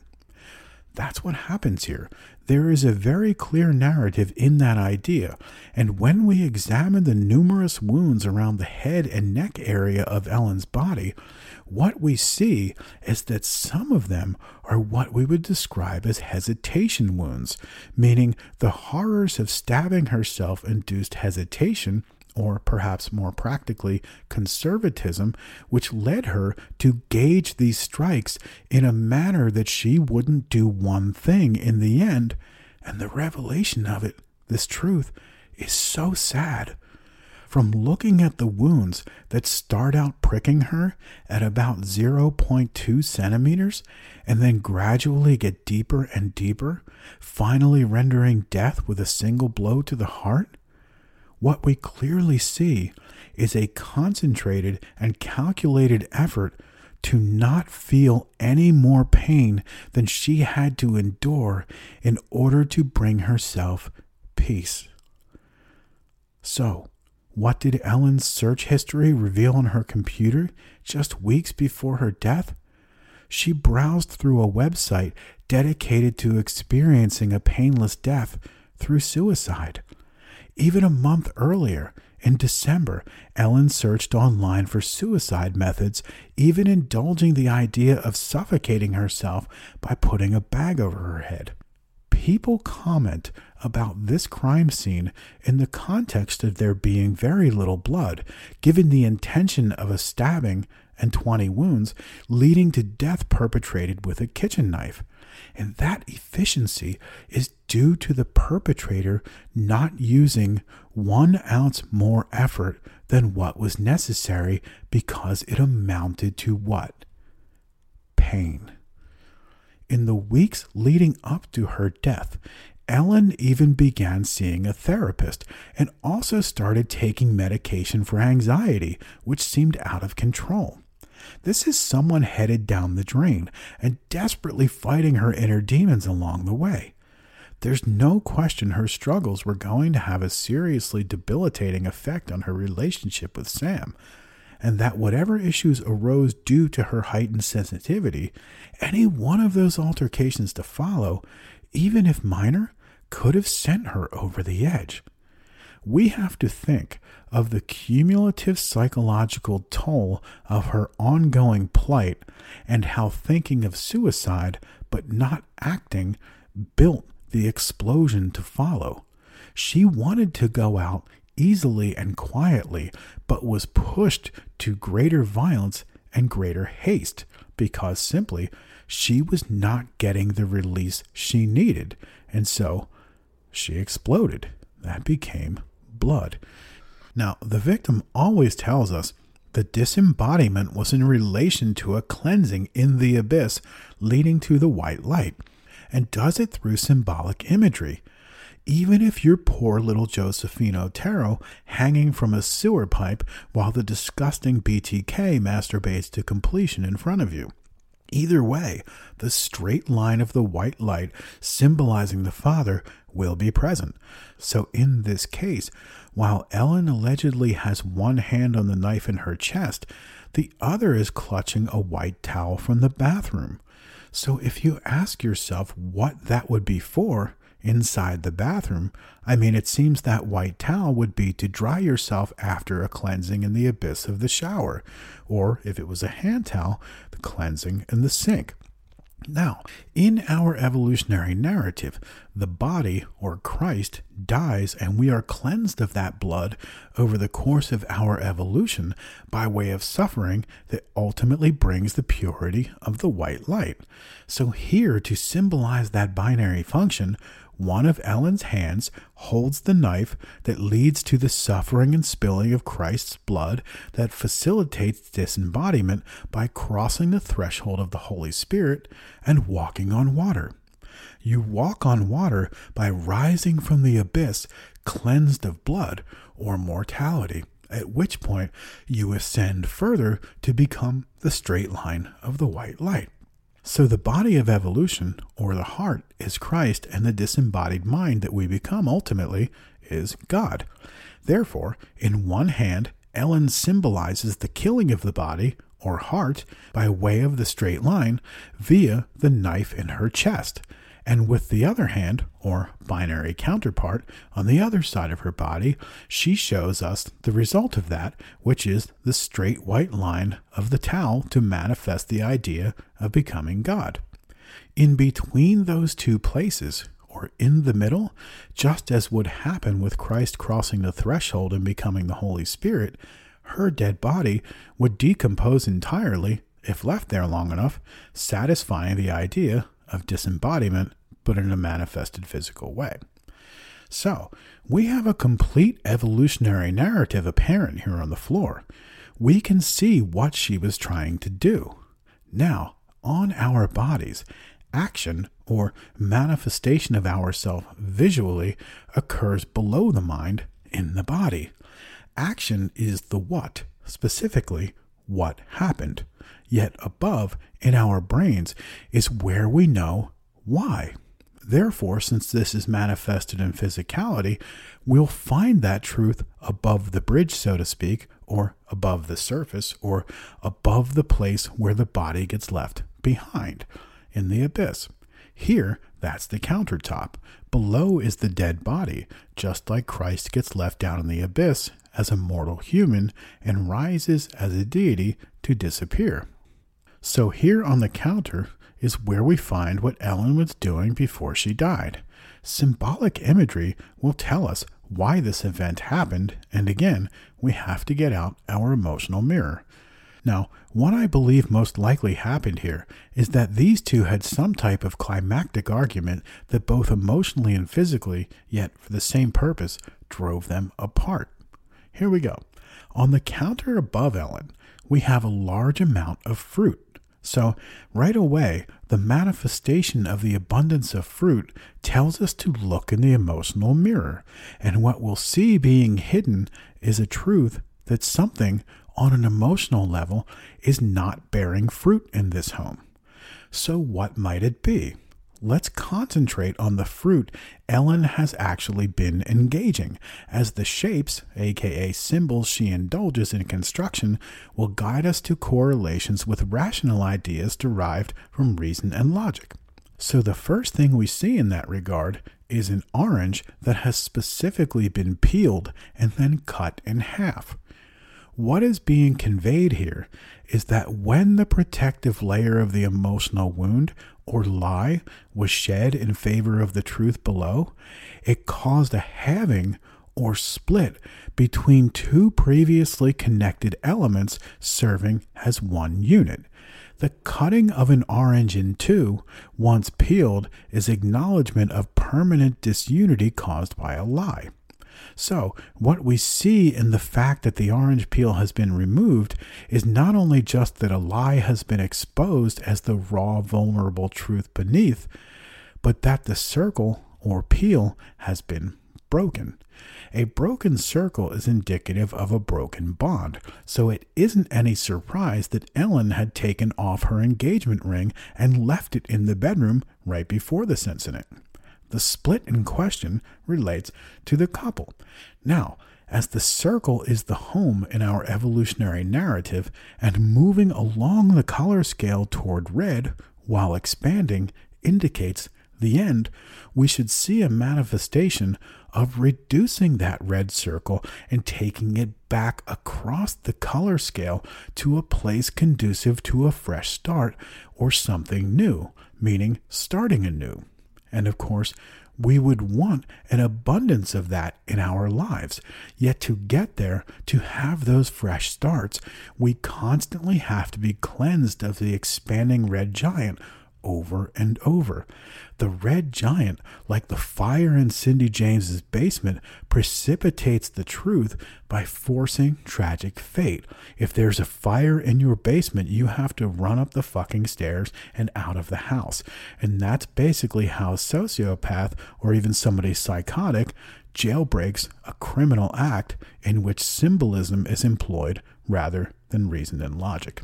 That's what happens here. There is a very clear narrative in that idea, and when we examine the numerous wounds around the head and neck area of Ellen's body, what we see is that some of them are what we would describe as hesitation wounds, meaning the horrors of stabbing herself induced hesitation, or perhaps more practically, conservatism, which led her to gauge these strikes in a manner that she wouldn't do one thing in the end. And the revelation of it, this truth, is so sad. from looking at the wounds that start out pricking her at about 0.2 centimeters and then gradually get deeper and deeper, finally rendering death with a single blow to the heart, what we clearly see is a concentrated and calculated effort to not feel any more pain than she had to endure in order to bring herself peace. So, what did Ellen's search history reveal on her computer just weeks before her death? She browsed through a website dedicated to experiencing a painless death through suicide. Even a month earlier, in December, Ellen searched online for suicide methods, even indulging the idea of suffocating herself by putting a bag over her head. People comment about this crime scene in the context of there being very little blood, given the intention of a stabbing and 20 wounds, leading to death perpetrated with a kitchen knife. And that efficiency is due to the perpetrator not using 1 ounce more effort than what was necessary because it amounted to what? Pain. In the weeks leading up to her death, Ellen even began seeing a therapist and also started taking medication for anxiety, which seemed out of control. This is someone headed down the drain and desperately fighting her inner demons along the way. There's no question her struggles were going to have a seriously debilitating effect on her relationship with Sam, and that whatever issues arose due to her heightened sensitivity, any one of those altercations to follow, even if minor, could have sent her over the edge. We have to think of the cumulative psychological toll of her ongoing plight and how thinking of suicide but not acting built the explosion to follow. She wanted to go out easily and quietly, but was pushed to greater violence and greater haste because simply she was not getting the release she needed, and so she exploded. That became blood. Now, the victim always tells us the disembodiment was in relation to a cleansing in the abyss leading to the white light, and does it through symbolic imagery. Even if you're poor little Josephine Otero hanging from a sewer pipe while the disgusting BTK masturbates to completion in front of you. Either way, the straight line of the white light symbolizing the Father will be present. So in this case, while Ellen allegedly has one hand on the knife in her chest, the other is clutching a white towel from the bathroom. So if you ask yourself what that would be for inside the bathroom, it seems that white towel would be to dry yourself after a cleansing in the abyss of the shower, or if it was a hand towel, the cleansing in the sink. Now, in our evolutionary narrative, the body, or Christ, dies and we are cleansed of that blood over the course of our evolution by way of suffering that ultimately brings the purity of the white light. So here, to symbolize that binary function, one of Ellen's hands holds the knife that leads to the suffering and spilling of Christ's blood that facilitates disembodiment by crossing the threshold of the Holy Spirit and walking on water. You walk on water by rising from the abyss, cleansed of blood or mortality, at which point you ascend further to become the straight line of the white light. So the body of evolution, or the heart, is Christ, and the disembodied mind that we become ultimately is God. Therefore, in one hand, Ellen symbolizes the killing of the body, or heart, by way of the straight line via the knife in her chest. And with the other hand, or binary counterpart, on the other side of her body, she shows us the result of that, which is the straight white line of the towel to manifest the idea of becoming God. In between those two places, or in the middle, just as would happen with Christ crossing the threshold and becoming the Holy Spirit, her dead body would decompose entirely if left there long enough, satisfying the idea of disembodiment, but in a manifested physical way. So, we have a complete evolutionary narrative apparent here on the floor. We can see what she was trying to do. Now, on our bodies, action or manifestation of ourself visually occurs below the mind in the body. Action is the what, specifically what happened. Yet above in our brains is where we know why. Therefore, since this is manifested in physicality, we'll find that truth above the bridge, so to speak, or above the surface, or above the place where the body gets left behind, in the abyss. Here, that's the countertop. Below is the dead body, just like Christ gets left down in the abyss as a mortal human and rises as a deity to disappear. So here on the counter is where we find what Ellen was doing before she died. Symbolic imagery will tell us why this event happened, and again, we have to get out our emotional mirror. Now, what I believe most likely happened here is that these two had some type of climactic argument that both emotionally and physically, yet for the same purpose, drove them apart. Here we go. On the counter above Ellen, we have a large amount of fruit. So, right away, the manifestation of the abundance of fruit tells us to look in the emotional mirror, and what we'll see being hidden is a truth that something on an emotional level is not bearing fruit in this home. So what might it be? Let's concentrate on the fruit Ellen has actually been engaging, as the shapes, aka symbols she indulges in construction, will guide us to correlations with rational ideas derived from reason and logic. So the first thing we see in that regard is an orange that has specifically been peeled and then cut in half. What is being conveyed here is that when the protective layer of the emotional wound or lie was shed in favor of the truth below, it caused a halving or split between two previously connected elements serving as one unit. The cutting of an orange in two, once peeled, is acknowledgement of permanent disunity caused by a lie. So, what we see in the fact that the orange peel has been removed is not only just that a lie has been exposed as the raw, vulnerable truth beneath, but that the circle or peel has been broken. A broken circle is indicative of a broken bond, so it isn't any surprise that Ellen had taken off her engagement ring and left it in the bedroom right before this incident. The split in question relates to the couple. Now, as the circle is the home in our evolutionary narrative and moving along the color scale toward red while expanding indicates the end, we should see a manifestation of reducing that red circle and taking it back across the color scale to a place conducive to a fresh start or something new, meaning starting anew. And of course, we would want an abundance of that in our lives. Yet to get there, to have those fresh starts, we constantly have to be cleansed of the expanding red giant over and over. The red giant, like the fire in Cindy James's basement, precipitates the truth by forcing tragic fate. If there's a fire in your basement, you have to run up the fucking stairs and out of the house. And that's basically how a sociopath or even somebody psychotic jailbreaks a criminal act in which symbolism is employed rather than reason and logic.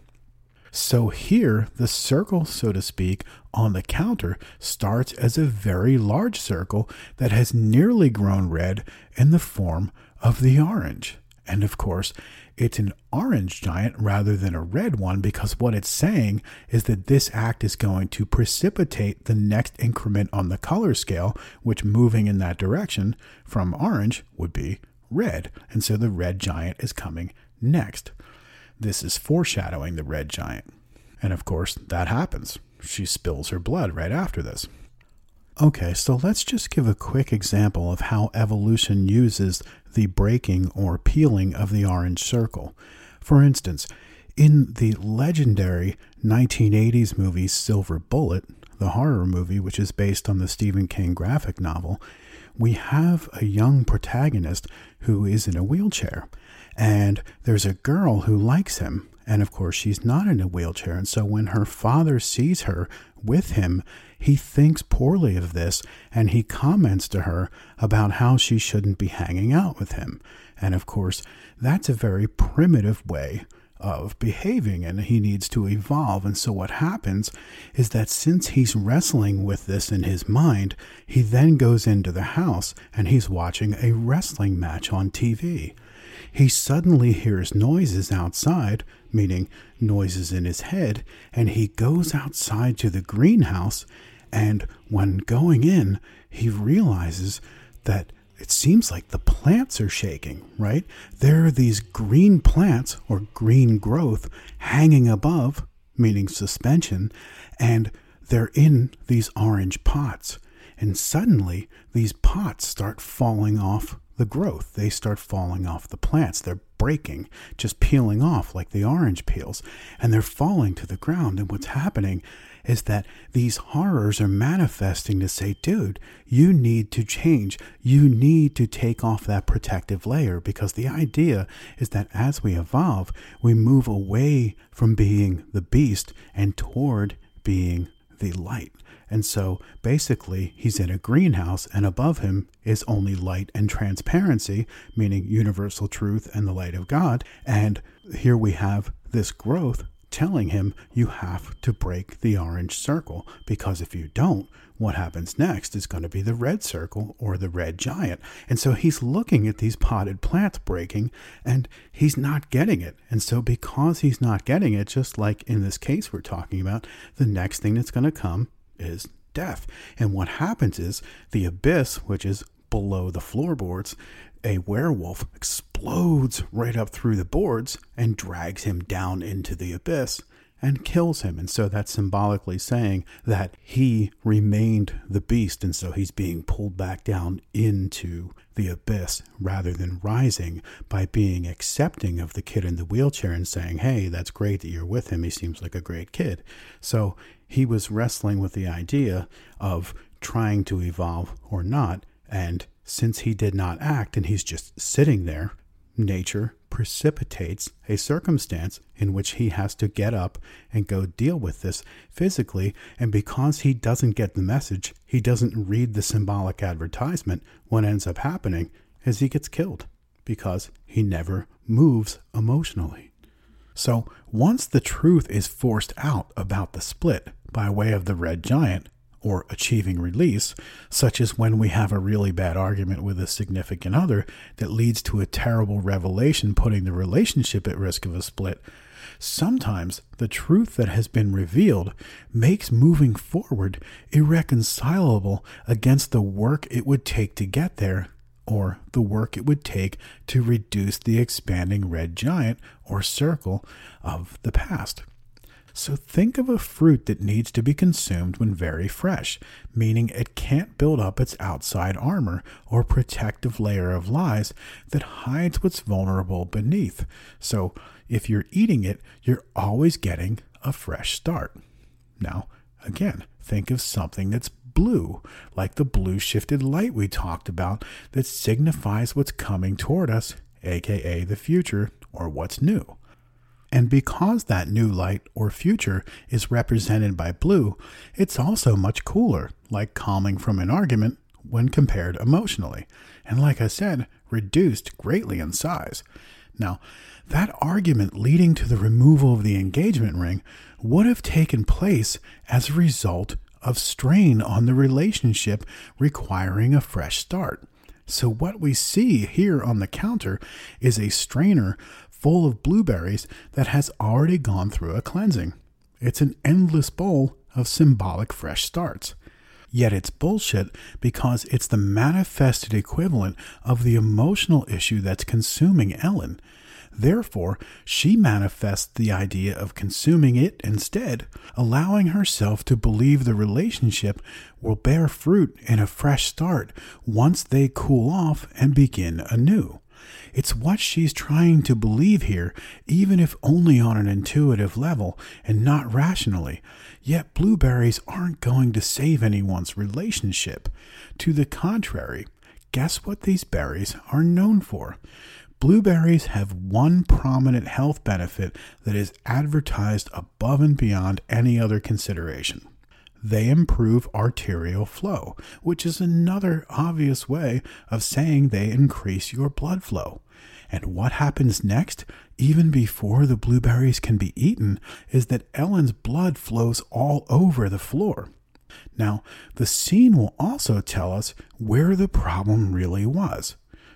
So here, the circle, so to speak, on the counter starts as a very large circle that has nearly grown red in the form of the orange. And of course, it's an orange giant rather than a red one, because what it's saying is that this act is going to precipitate the next increment on the color scale, which moving in that direction from orange would be red. And so the red giant is coming next. This is foreshadowing the red giant. And of course, that happens. She spills her blood right after this. Okay, so let's just give a quick example of how evolution uses the breaking or peeling of the orange circle. For instance, in the legendary 1980s movie Silver Bullet, the horror movie which is based on the Stephen King graphic novel, we have a young protagonist who is in a wheelchair, and there's a girl who likes him. And of course, she's not in a wheelchair. And so when her father sees her with him, he thinks poorly of this, and he comments to her about how she shouldn't be hanging out with him. And of course, that's a very primitive way of behaving, and he needs to evolve. And so what happens is that since he's wrestling with this in his mind, he then goes into the house and he's watching a wrestling match on TV. He suddenly hears noises outside, meaning noises in his head, and he goes outside to the greenhouse, and when going in, he realizes that it seems like the plants are shaking, right? There are these green plants, or green growth, hanging above, meaning suspension, and they're in these orange pots. And suddenly, these pots start falling off the growth. They start falling off the plants. They're breaking, just peeling off like the orange peels, and they're falling to the ground. And what's happening is that these horrors are manifesting to say, dude, you need to change. You need to take off that protective layer, because the idea is that as we evolve, we move away from being the beast and toward being the light. And so basically he's in a greenhouse, and above him is only light and transparency, meaning universal truth and the light of God. And here we have this growth telling him you have to break the orange circle, because if you don't, what happens next is going to be the red circle or the red giant. And so he's looking at these potted plants breaking, and he's not getting it. And so because he's not getting it, just like in this case we're talking about, the next thing that's going to come is death. And what happens is the abyss, which is below the floorboards, a werewolf explodes right up through the boards and drags him down into the abyss and kills him. And so that's symbolically saying that he remained the beast, and so he's being pulled back down into the abyss rather than rising by being accepting of the kid in the wheelchair and saying, hey, that's great that you're with him. He seems like a great kid. So he was wrestling with the idea of trying to evolve or not, and since he did not act and he's just sitting there, nature precipitates a circumstance in which he has to get up and go deal with this physically. And because he doesn't get the message, he doesn't read the symbolic advertisement, what ends up happening is he gets killed because he never moves emotionally. So once the truth is forced out about the split by way of the red giant, or achieving release, such as when we have a really bad argument with a significant other that leads to a terrible revelation putting the relationship at risk of a split, sometimes the truth that has been revealed makes moving forward irreconcilable against the work it would take to get there, or the work it would take to reduce the expanding red giant or circle of the past. So think of a fruit that needs to be consumed when very fresh, meaning it can't build up its outside armor or protective layer of lies that hides what's vulnerable beneath. So if you're eating it, you're always getting a fresh start. Now, again, think of something that's blue, like the blue shifted light we talked about that signifies what's coming toward us, aka the future or what's new. And because that new light or future is represented by blue, it's also much cooler, like calming from an argument when compared emotionally. And like I said, reduced greatly in size. Now, that argument leading to the removal of the engagement ring would have taken place as a result of strain on the relationship requiring a fresh start. So what we see here on the counter is a strainer full of blueberries that has already gone through a cleansing. It's an endless bowl of symbolic fresh starts. Yet it's bullshit because it's the manifested equivalent of the emotional issue that's consuming Ellen. Therefore, she manifests the idea of consuming it instead, allowing herself to believe the relationship will bear fruit in a fresh start once they cool off and begin anew. It's what she's trying to believe here, even if only on an intuitive level and not rationally. Yet blueberries aren't going to save anyone's relationship. To the contrary, Guess what these berries are known for? Blueberries have one prominent health benefit that is advertised above and beyond any other consideration. They improve arterial flow, which is another obvious way of saying they increase your blood flow. And what happens next, even before the blueberries can be eaten, is that Ellen's blood flows all over the floor. Now, the scene will also tell us where the problem really was.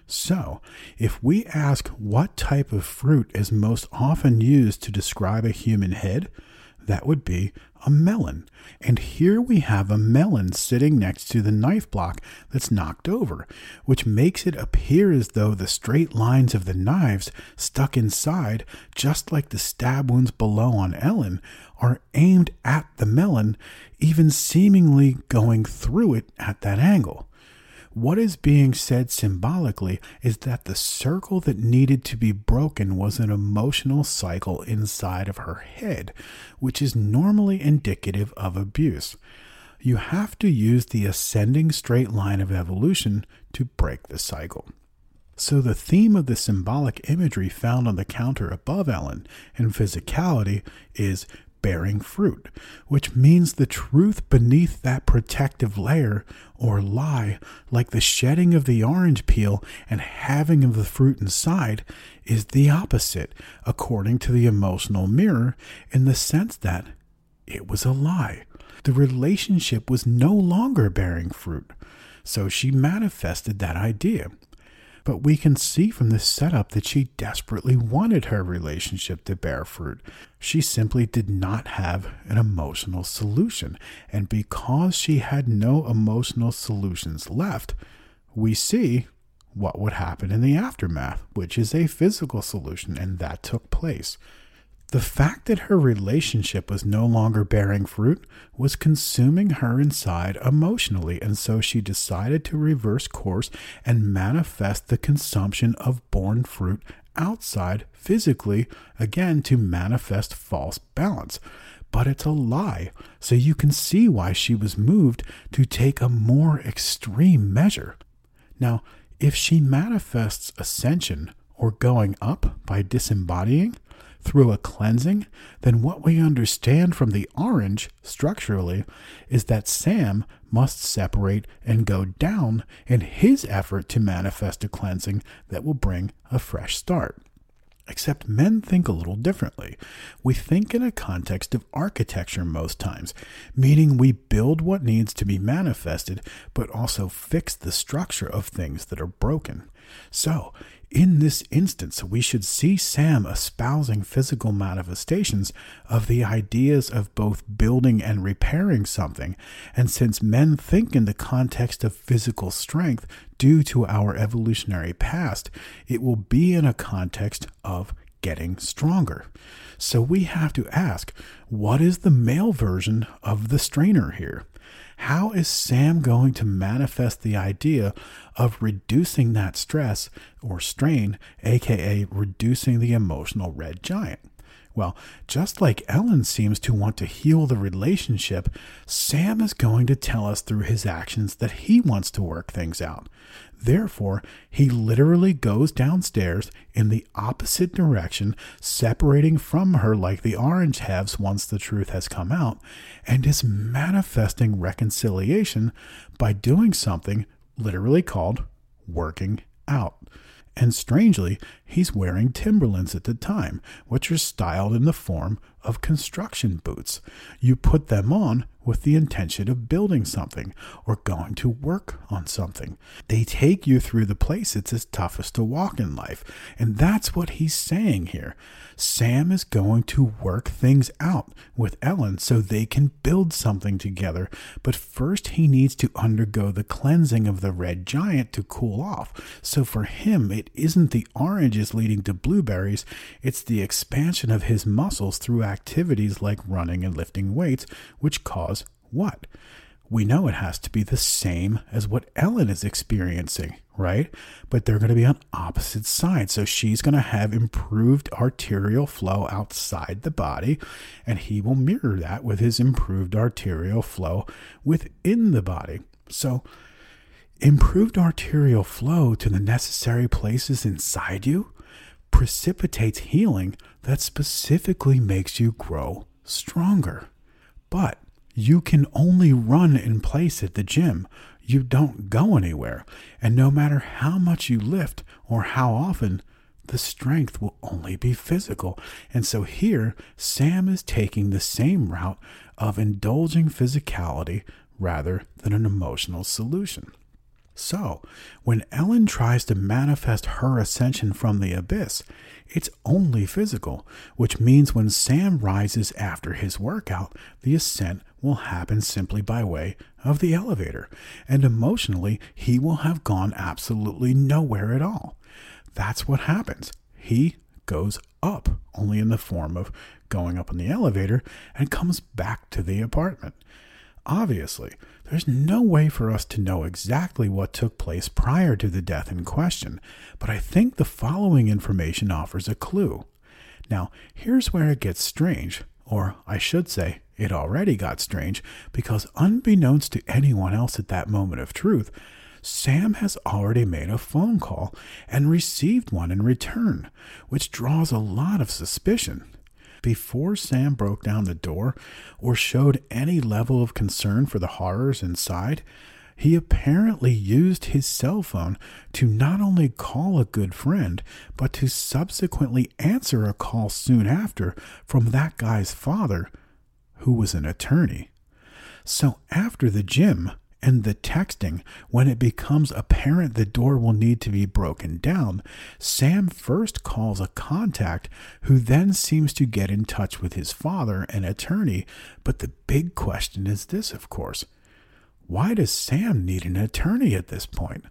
So, if we ask what type of fruit is most often used to describe a human head, that would be a melon. And here we have a melon sitting next to the knife block that's knocked over, which makes it appear as though the straight lines of the knives stuck inside, just like the stab wounds below on Ellen, are aimed at the melon, even seemingly going through it at that angle. What is being said symbolically is that the circle that needed to be broken was an emotional cycle inside of her head, which is normally indicative of abuse. You have to use the ascending straight line of evolution to break the cycle. So the theme of the symbolic imagery found on the counter above Ellen in physicality is bearing fruit, which means the truth beneath that protective layer or lie, like the shedding of the orange peel and having of the fruit inside, is the opposite, according to the emotional mirror, in the sense that it was a lie. The relationship was no longer bearing fruit, so she manifested that idea. But we can see from this setup that she desperately wanted her relationship to bear fruit. She simply did not have an emotional solution. And because she had no emotional solutions left, we see what would happen in the aftermath, which is a physical solution, and that took place. The fact that her relationship was no longer bearing fruit was consuming her inside emotionally, and so she decided to reverse course and manifest the consumption of born fruit outside physically, again to manifest false balance. But it's a lie, so you can see why she was moved to take a more extreme measure. Now, if she manifests ascension or going up by disembodying, through a cleansing, then what we understand from the orange structurally is that Sam must separate and go down in his effort to manifest a cleansing that will bring a fresh start. Except men think a little differently. We think in a context of architecture most times, meaning we build what needs to be manifested, but also fix the structure of things that are broken. So, in this instance, we should see Sam espousing physical manifestations of the ideas of both building and repairing something, and since men think in the context of physical strength due to our evolutionary past, it will be in a context of getting stronger. So we have to ask, what is the male version of the strainer here? How is Sam going to manifest the idea of reducing that stress or strain, aka reducing the emotional red giant? Well, just like Ellen seems to want to heal the relationship, Sam is going to tell us through his actions that he wants to work things out. Therefore, he literally goes downstairs in the opposite direction, separating from her like the orange halves once the truth has come out, and is manifesting reconciliation by doing something literally called working out. And strangely, he's wearing Timberlands at the time, which are styled in the form of construction boots. You put them on with the intention of building something or going to work on something. They take you through the places it's toughest to walk in life. And that's what he's saying here. Sam is going to work things out with Ellen so they can build something together. But first he needs to undergo the cleansing of the red giant to cool off. So for him, it isn't the oranges leading to blueberries. It's the expansion of his muscles through activities like running and lifting weights, which cause what? We know it has to be the same as what Ellen is experiencing, right? But they're going to be on opposite sides. So she's going to have improved arterial flow outside the body, and he will mirror that with his improved arterial flow within the body. So Improved arterial flow to the necessary places inside you precipitates healing that specifically makes you grow stronger. But you can only run in place at the gym. You don't go anywhere. And no matter how much you lift or how often, the strength will only be physical. And so here, Sam is taking the same route of indulging physicality rather than an emotional solution. So, when Ellen tries to manifest her ascension from the abyss, it's only physical, which means when Sam rises after his workout, the ascent will happen simply by way of the elevator, and emotionally, he will have gone absolutely nowhere at all. That's what happens. He goes up, only in the form of going up in the elevator, and comes back to the apartment. Obviously, there's no way for us to know exactly what took place prior to the death in question, but I think the following information offers a clue. Now, here's where it gets strange, or I should say, it already got strange, because unbeknownst to anyone else at that moment of truth, Sam has already made a phone call and received one in return, which draws a lot of suspicion. Before Sam broke down the door or showed any level of concern for the horrors inside, he apparently used his cell phone to not only call a good friend, but to subsequently answer a call soon after from that guy's father, who was an attorney. So after the gym and the texting, when it becomes apparent the door will need to be broken down, Sam first calls a contact who then seems to get in touch with his father, an attorney. But the big question is this, of course. Why does Sam need an attorney at this point?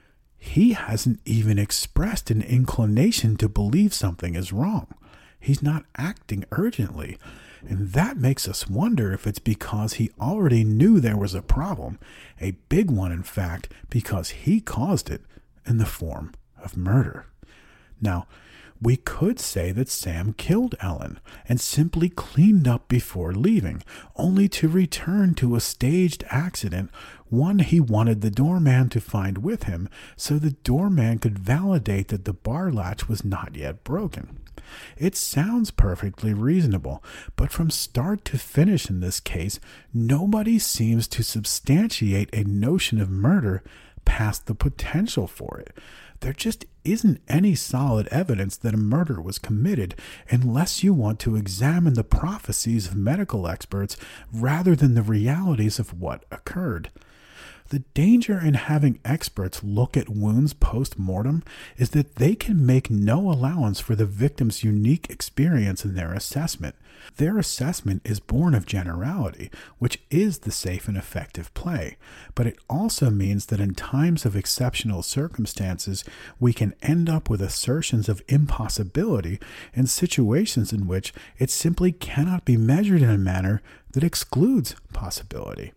He hasn't even expressed an inclination to believe something is wrong. He's not acting urgently. And that makes us wonder if it's because he already knew there was a problem, a big one in fact, because he caused it in the form of murder. Now, we could say that Sam killed Ellen and simply cleaned up before leaving, only to return to a staged accident, one he wanted the doorman to find with him, so the doorman could validate that the bar latch was not yet broken. It sounds perfectly reasonable, but from start to finish in this case, nobody seems to substantiate a notion of murder past the potential for it. There just isn't any solid evidence that a murder was committed unless you want to examine the prophecies of medical experts rather than the realities of what occurred. The danger in having experts look at wounds post-mortem is that they can make no allowance for the victim's unique experience in their assessment. Their assessment is born of generality, which is the safe and effective play, but it also means that in times of exceptional circumstances, we can end up with assertions of impossibility in situations in which it simply cannot be measured in a manner that excludes possibility.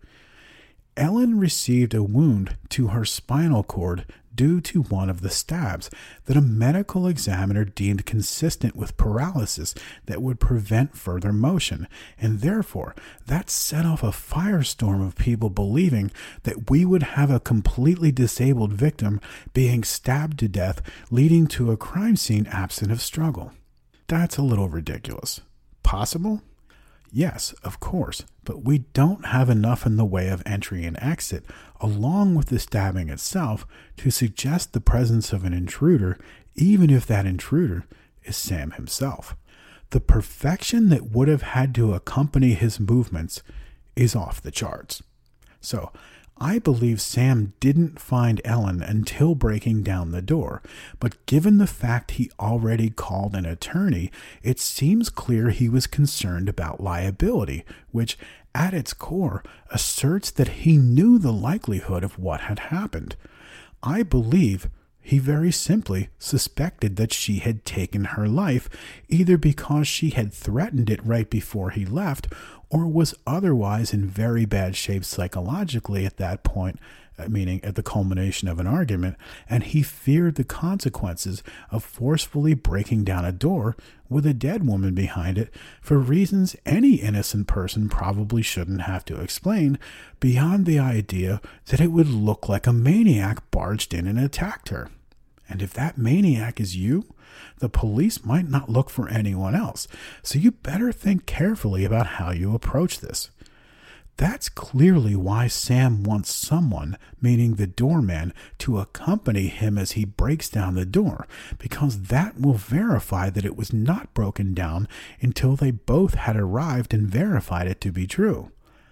Ellen received a wound to her spinal cord due to one of the stabs that a medical examiner deemed consistent with paralysis that would prevent further motion, and therefore that set off a firestorm of people believing that we would have a completely disabled victim being stabbed to death, leading to a crime scene absent of struggle. That's a little ridiculous. Possible? Yes, of course, but we don't have enough in the way of entry and exit, along with the stabbing itself, to suggest the presence of an intruder, even if that intruder is Sam himself. The perfection that would have had to accompany his movements is off the charts. So, I believe Sam didn't find Ellen until breaking down the door, but given the fact he already called an attorney, it seems clear he was concerned about liability, which, at its core, asserts that he knew the likelihood of what had happened. I believe he very simply suspected that she had taken her life, either because she had threatened it right before he left, or was otherwise in very bad shape psychologically at that point meaning at the culmination of an argument, and he feared the consequences of forcefully breaking down a door with a dead woman behind it for reasons any innocent person probably shouldn't have to explain, beyond the idea that it would look like a maniac barged in and attacked her. And if that maniac is you, the police might not look for anyone else, so you better think carefully about how you approach this. That's clearly why Sam wants someone, meaning the doorman, to accompany him as he breaks down the door, because that will verify that it was not broken down until they both had arrived and verified it to be true.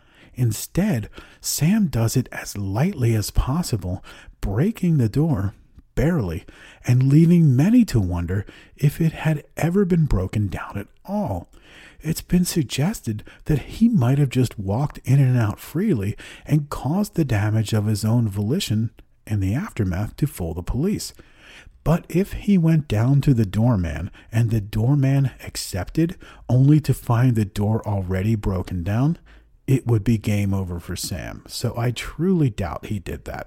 Instead, Sam does it as lightly as possible, breaking the door barely, and leaving many to wonder if it had ever been broken down at all. It's been suggested that he might have just walked in and out freely and caused the damage of his own volition in the aftermath to fool the police. But if he went down to the doorman and the doorman accepted, only to find the door already broken down, it would be game over for Sam. So I truly doubt he did that.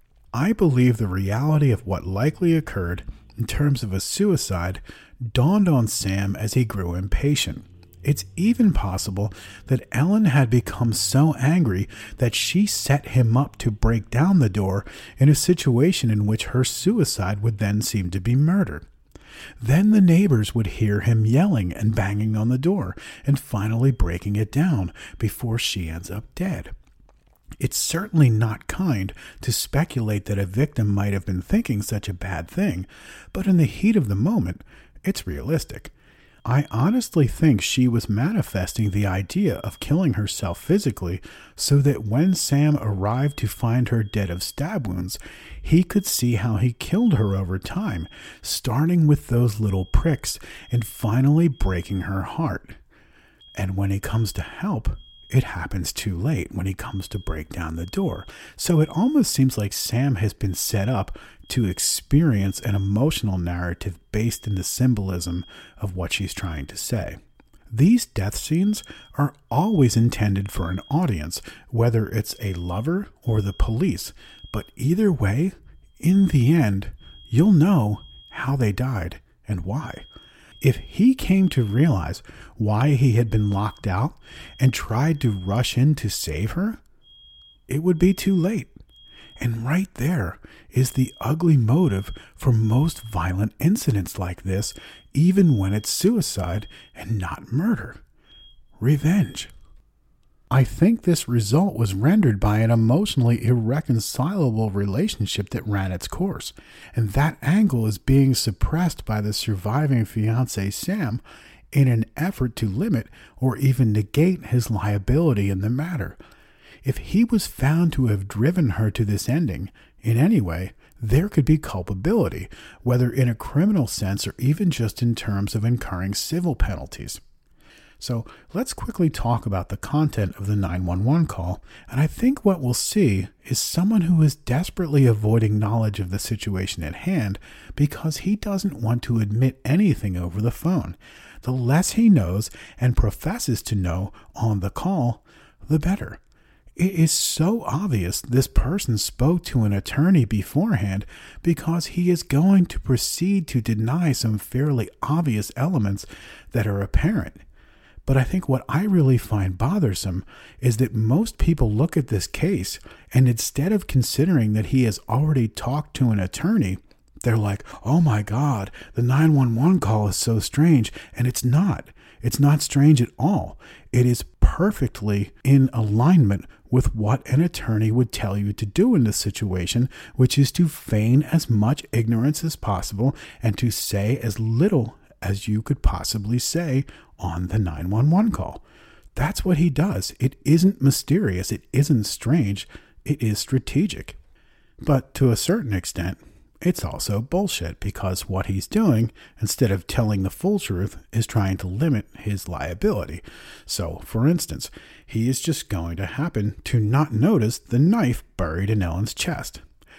I believe the reality of what likely occurred in terms of a suicide dawned on Sam as he grew impatient. It's even possible that Ellen had become so angry that she set him up to break down the door in a situation in which her suicide would then seem to be murder. Then the neighbors would hear him yelling and banging on the door and finally breaking it down before she ends up dead. It's certainly not kind to speculate that a victim might have been thinking such a bad thing, but in the heat of the moment, it's realistic. I honestly think she was manifesting the idea of killing herself physically so that when Sam arrived to find her dead of stab wounds, he could see how he killed her over time, starting with those little pricks and finally breaking her heart. And when he comes to help, it happens too late when he comes to break down the door. So it almost seems like Sam has been set up to experience an emotional narrative based in the symbolism of what she's trying to say. These death scenes are always intended for an audience, whether it's a lover or the police. But either way, in the end, you'll know how they died and why. If he came to realize why he had been locked out and tried to rush in to save her, it would be too late. And right there is the ugly motive for most violent incidents like this, even when it's suicide and not murder. Revenge. I think this result was rendered by an emotionally irreconcilable relationship that ran its course, and that angle is being suppressed by the surviving fiancé Sam in an effort to limit or even negate his liability in the matter. If he was found to have driven her to this ending in any way, there could be culpability, whether in a criminal sense or even just in terms of incurring civil penalties. So let's quickly talk about the content of the 911 call, and I think what we'll see is someone who is desperately avoiding knowledge of the situation at hand because he doesn't want to admit anything over the phone. The less he knows and professes to know on the call, the better. It is so obvious this person spoke to an attorney beforehand because he is going to proceed to deny some fairly obvious elements that are apparent. But I think what I really find bothersome is that most people look at this case and instead of considering that he has already talked to an attorney, they're like, oh my God, the 911 call is so strange. And it's not. It's not strange at all. It is perfectly in alignment with what an attorney would tell you to do in this situation, which is to feign as much ignorance as possible and to say as little as you could possibly say on the 911 call. That's what he does. It isn't mysterious. It isn't strange. It is strategic. But to a certain extent, it's also bullshit because what he's doing, instead of telling the full truth, is trying to limit his liability. So, for instance, he is just going to happen to not notice the knife buried in Ellen's chest.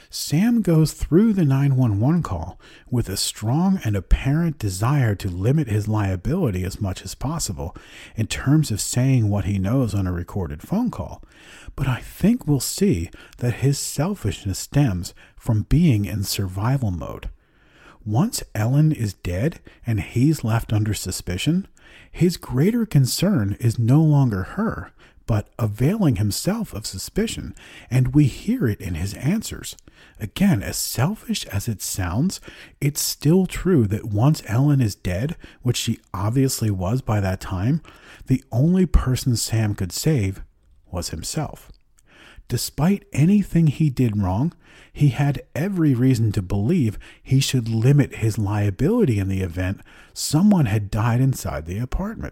Sam goes through the 911 call with a strong and apparent desire to limit his liability as much as possible in terms of saying what he knows on a recorded phone call. But I think we'll see that his selfishness stems from being in survival mode. Once Ellen is dead and he's left under suspicion, his greater concern is no longer her, but availing himself of suspicion, and we hear it in his answers. Again, as selfish as it sounds, it's still true that once Ellen is dead, which she obviously was by that time, the only person Sam could save was himself. Despite anything he did wrong, he had every reason to believe he should limit his liability in the event someone had died inside the apartment.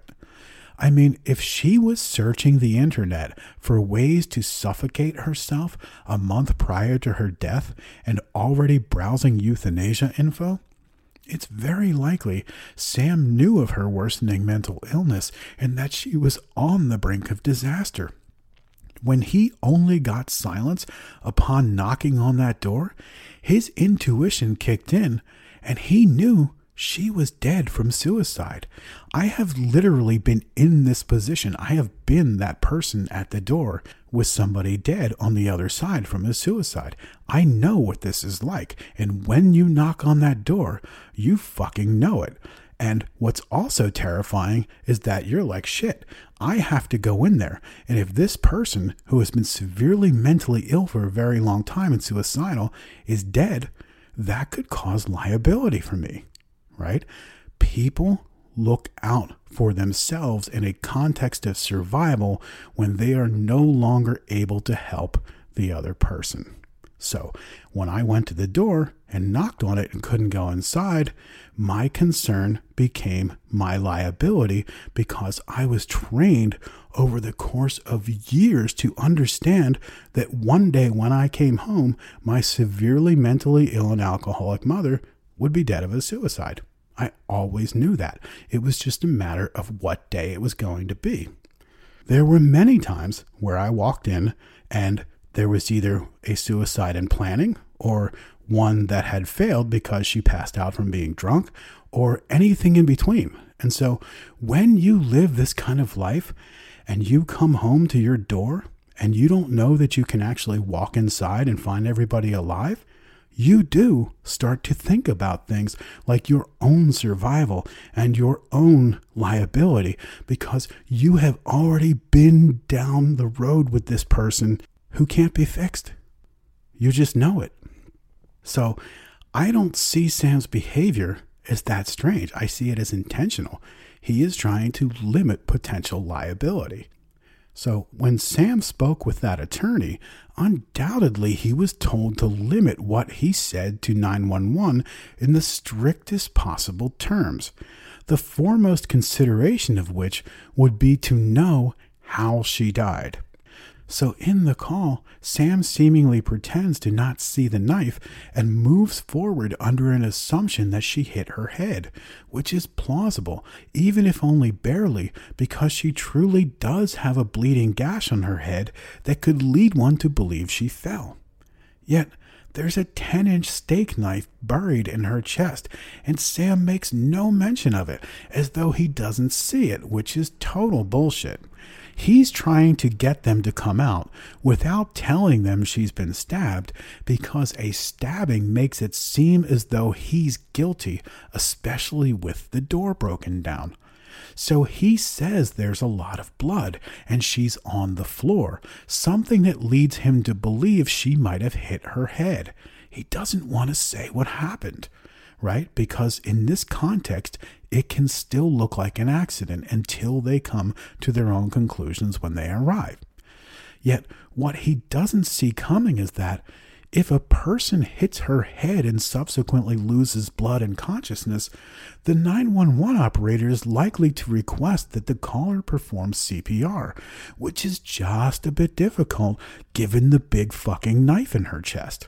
I mean, if she was searching the internet for ways to suffocate herself a month prior to her death and already browsing euthanasia info, it's very likely Sam knew of her worsening mental illness and that she was on the brink of disaster. When he only got silence upon knocking on that door, his intuition kicked in and he knew she was dead from suicide. I have literally been in this position. I have been that person at the door with somebody dead on the other side from a suicide. I know what this is like. And when you knock on that door, you fucking know it. And what's also terrifying is that you're like, shit, I have to go in there. And if this person who has been severely mentally ill for a very long time and suicidal is dead, that could cause liability for me, right? People look out for themselves in a context of survival when they are no longer able to help the other person. So when I went to the door and knocked on it and couldn't go inside, my concern became my liability because I was trained over the course of years to understand that one day when I came home, my severely mentally ill and alcoholic mother would be dead of a suicide. I always knew that. It was just a matter of what day it was going to be. There were many times where I walked in and there was either a suicide in planning or one that had failed because she passed out from being drunk or anything in between. And so when you live this kind of life and you come home to your door and you don't know that you can actually walk inside and find everybody alive, you do start to think about things like your own survival and your own liability because you have already been down the road with this person who can't be fixed. You just know it. So I don't see Sam's behavior as that strange. I see it as intentional. He is trying to limit potential liability. So when Sam spoke with that attorney, undoubtedly he was told to limit what he said to 911 in the strictest possible terms, the foremost consideration of which would be to know how she died. So in the call, Sam seemingly pretends to not see the knife and moves forward under an assumption that she hit her head, which is plausible, even if only barely, because she truly does have a bleeding gash on her head that could lead one to believe she fell. Yet, there's a 10-inch steak knife buried in her chest, and Sam makes no mention of it, as though he doesn't see it, which is total bullshit. He's trying to get them to come out without telling them she's been stabbed because a stabbing makes it seem as though he's guilty, especially with the door broken down. So he says there's a lot of blood and she's on the floor, something that leads him to believe she might have hit her head. He doesn't want to say what happened, right? Because in this context, it can still look like an accident until they come to their own conclusions when they arrive. Yet, what he doesn't see coming is that if a person hits her head and subsequently loses blood and consciousness, the 911 operator is likely to request that the caller perform CPR, which is just a bit difficult given the big fucking knife in her chest.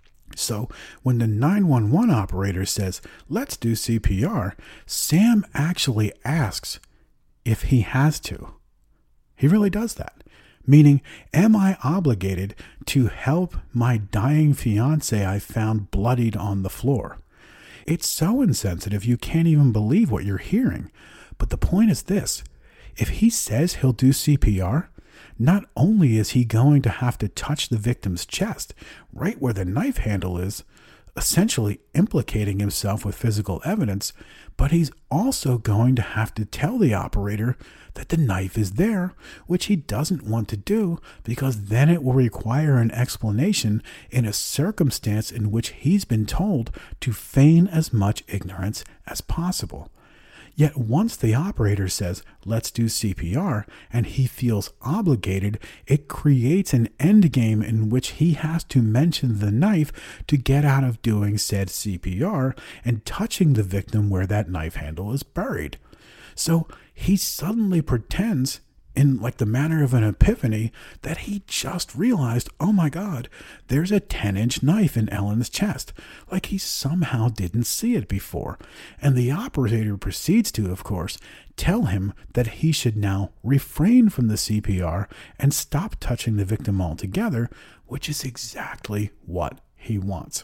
So when the 911 operator says, let's do CPR, Sam actually asks if he has to. He really does that, Meaning, am I obligated to help my dying fiance I found bloodied on the floor? It's so insensitive you can't even believe what you're hearing. But the point is this: if he says he'll do CPR, not only is he going to have to touch the victim's chest, right where the knife handle is, essentially implicating himself with physical evidence, but he's also going to have to tell the operator that the knife is there, which he doesn't want to do because then it will require an explanation in a circumstance in which he's been told to feign as much ignorance as possible. Yet once the operator says, let's do CPR, and he feels obligated, it creates an endgame in which he has to mention the knife to get out of doing said CPR and touching the victim where that knife handle is buried. So he suddenly pretends, in like the manner of an epiphany, that he just realized, oh my God, there's a 10-inch knife in Ellen's chest, like he somehow didn't see it before. And the operator proceeds to, of course, tell him that he should now refrain from the CPR and stop touching the victim altogether, which is exactly what he wants.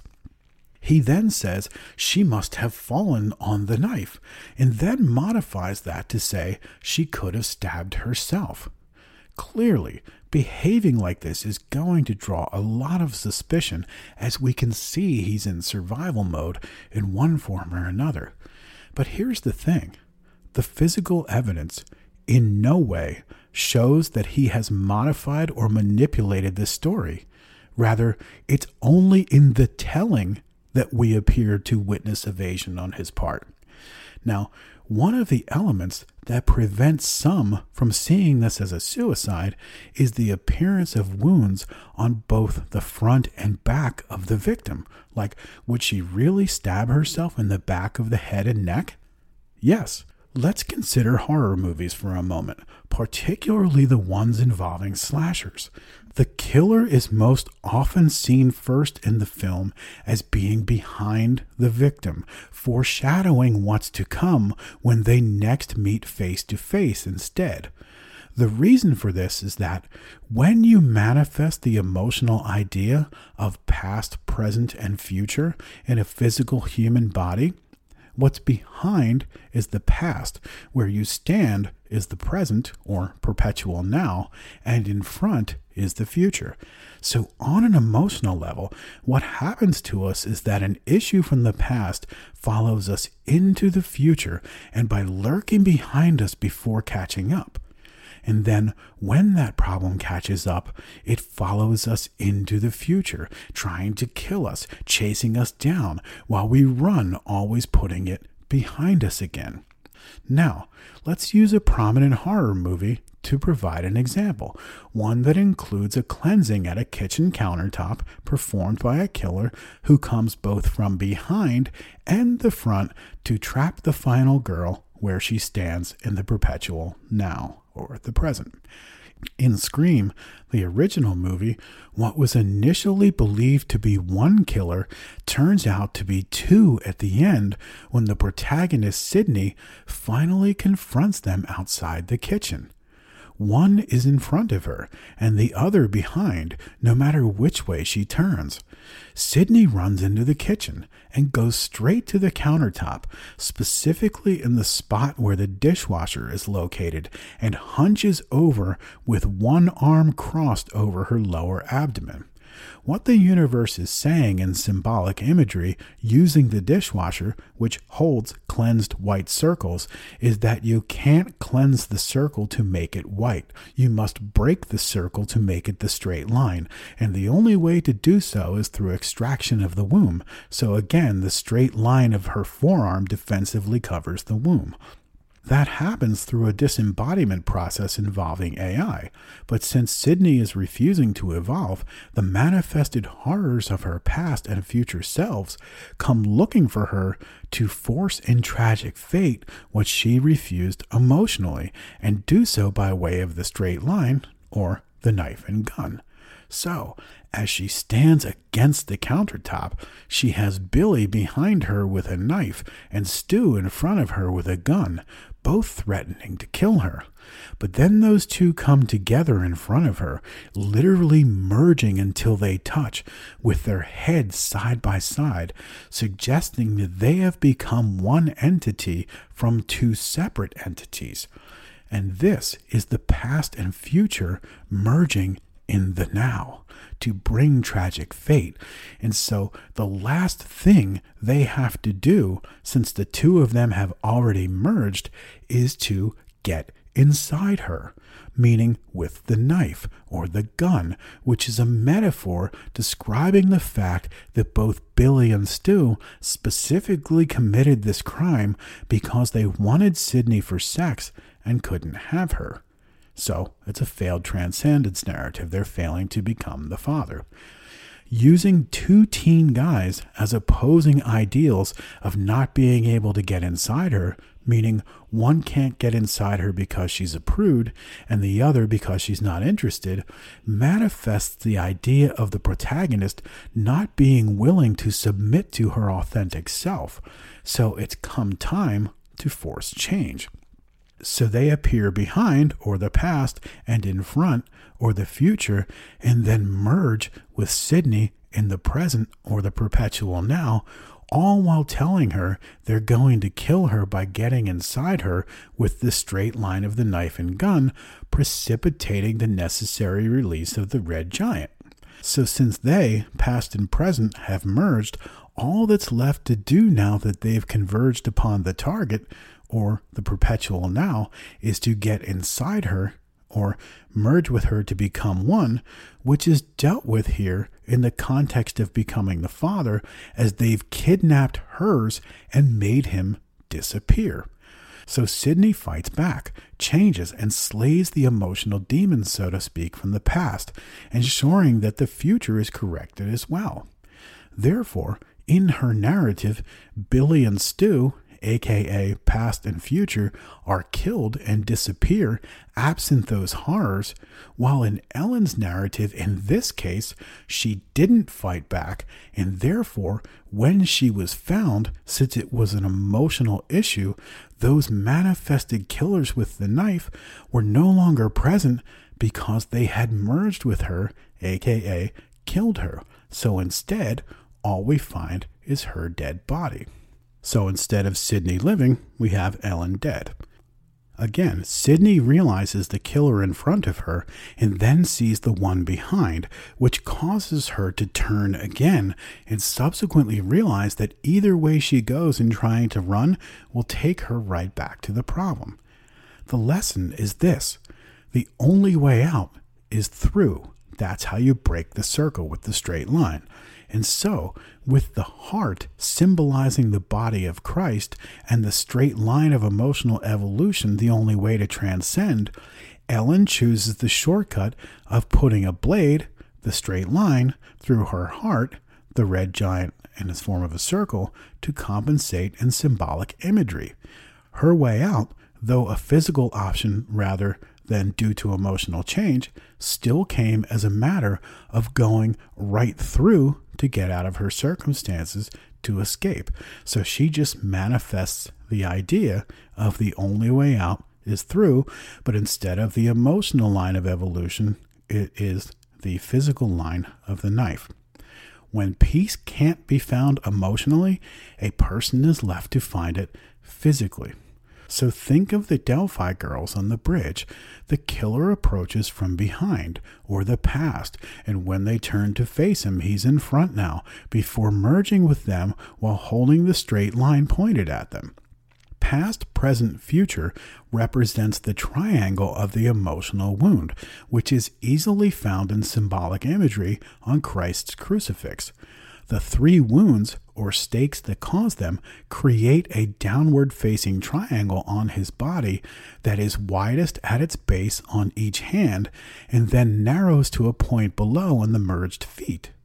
He then says she must have fallen on the knife, and then modifies that to say she could have stabbed herself. Clearly, behaving like this is going to draw a lot of suspicion, as we can see he's in survival mode in one form or another. But here's the thing: the physical evidence in no way shows that he has modified or manipulated this story. Rather, it's only in the telling that we appear to witness evasion on his part. Now, one of the elements that prevents some from seeing this as a suicide is the appearance of wounds on both the front and back of the victim. Like, would she really stab herself in the back of the head and neck? Yes. Let's consider horror movies for a moment, particularly the ones involving slashers. The killer is most often seen first in the film as being behind the victim, foreshadowing what's to come when they next meet face to face instead. The reason for this is that when you manifest the emotional idea of past, present, and future in a physical human body, what's behind is the past, where you stand is the present, or perpetual now, and in front is the future. So on an emotional level, what happens to us is that an issue from the past follows us into the future, and by lurking behind us before catching up. And then when that problem catches up, it follows us into the future, trying to kill us, chasing us down, while we run, always putting it behind us again. Now, let's use a prominent horror movie to provide an example, one that includes a cleansing at a kitchen countertop performed by a killer who comes both from behind and the front to trap the final girl where she stands in the perpetual now, or the present. In Scream, the original movie, what was initially believed to be one killer turns out to be two at the end when the protagonist, Sidney, finally confronts them outside the kitchen. One is in front of her, and the other behind, no matter which way she turns. Sidney runs into the kitchen and goes straight to the countertop, specifically in the spot where the dishwasher is located, and hunches over with one arm crossed over her lower abdomen. What the universe is saying in symbolic imagery using the dishwasher, which holds cleansed white circles, is that you can't cleanse the circle to make it white. You must break the circle to make it the straight line, and the only way to do so is through extraction of the womb. So again, the straight line of her forearm defensively covers the womb. That happens through a disembodiment process involving AI, but since Sidney is refusing to evolve, the manifested horrors of her past and future selves come looking for her to force in tragic fate what she refused emotionally, and do so by way of the straight line, or the knife and gun. So, as she stands against the countertop, she has Billy behind her with a knife and Stu in front of her with a gun, both threatening to kill her. But then those two come together in front of her, literally merging until they touch, with their heads side by side, suggesting that they have become one entity from two separate entities. And this is the past and future merging in the now to bring tragic fate. And so the last thing they have to do, since the two of them have already merged, is to get inside her, meaning with the knife or the gun, which is a metaphor describing the fact that both Billy and Stu specifically committed this crime because they wanted Sydney for sex and couldn't have her. So it's a failed transcendence narrative. They're failing to become the father. Using two teen guys as opposing ideals of not being able to get inside her, meaning one can't get inside her because she's a prude and the other because she's not interested, manifests the idea of the protagonist not being willing to submit to her authentic self. So it's come time to force change. So they appear behind, or the past, and in front, or the future, and then merge with Sydney in the present, or the perpetual now, all while telling her they're going to kill her by getting inside her with the straight line of the knife and gun, precipitating the necessary release of the red giant. So since they, past and present, have merged, all that's left to do now that they've converged upon the target, or the perpetual now, is to get inside her or merge with her to become one, which is dealt with here in the context of becoming the father, as they've kidnapped hers and made him disappear. So Sydney fights back, changes, and slays the emotional demons, so to speak, from the past, ensuring that the future is corrected as well. Therefore, in her narrative, Billy and Stu, aka past and future, are killed and disappear absent those horrors, while in Ellen's narrative, in this case, she didn't fight back, and therefore, when she was found, since it was an emotional issue, those manifested killers with the knife were no longer present because they had merged with her, aka killed her. So instead, all we find is her dead body. So instead of Sydney living, we have Ellen dead. Again, Sydney realizes the killer in front of her and then sees the one behind, which causes her to turn again and subsequently realize that either way she goes in trying to run will take her right back to the problem. The lesson is this: the only way out is through. That's how you break the circle with the straight line. And so, with the heart symbolizing the body of Christ and the straight line of emotional evolution the only way to transcend, Ellen chooses the shortcut of putting a blade, the straight line, through her heart, the red giant in its form of a circle, to compensate in symbolic imagery. Her way out, though a physical option rather than due to emotional change, still came as a matter of going right through to get out of her circumstances to escape. So she just manifests the idea of the only way out is through, but instead of the emotional line of evolution, it is the physical line of the knife. When peace can't be found emotionally, a person is left to find it physically. So think of the Delphi girls on the bridge. The killer approaches from behind, or the past, and when they turn to face him, he's in front now, before merging with them while holding the straight line pointed at them. Past, present, future represents the triangle of the emotional wound, which is easily found in symbolic imagery on Christ's crucifix. The three wounds, or stakes that cause them, create a downward-facing triangle on his body that is widest at its base on each hand and then narrows to a point below on the merged feet.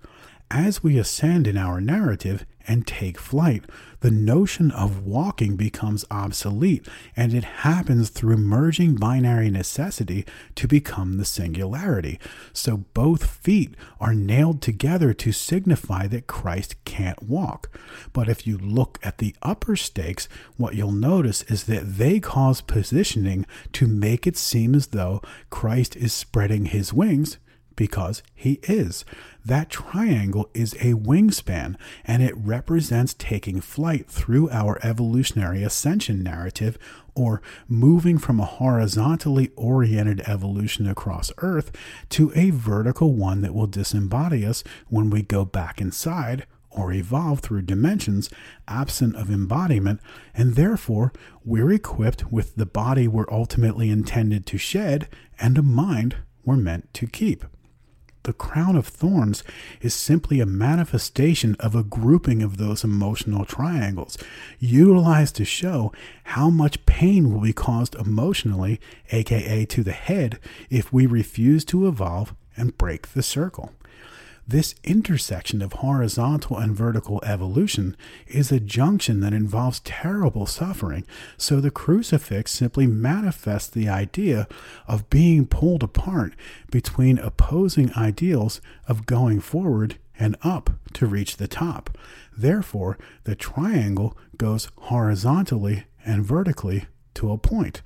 As we ascend in our narrative and take flight, the notion of walking becomes obsolete, and it happens through merging binary necessity to become the singularity. So both feet are nailed together to signify that Christ can't walk. But if you look at the upper stakes, what you'll notice is that they cause positioning to make it seem as though Christ is spreading his wings, because he is. That triangle is a wingspan, and it represents taking flight through our evolutionary ascension narrative, or moving from a horizontally oriented evolution across Earth to a vertical one that will disembody us when we go back inside or evolve through dimensions absent of embodiment, and therefore we're equipped with the body we're ultimately intended to shed and a mind we're meant to keep. The crown of thorns is simply a manifestation of a grouping of those emotional triangles, utilized to show how much pain will be caused emotionally, aka to the head, if we refuse to evolve and break the circle. This intersection of horizontal and vertical evolution is a junction that involves terrible suffering, so the crucifix simply manifests the idea of being pulled apart between opposing ideals of going forward and up to reach the top. Therefore, the triangle goes horizontally and vertically to a point.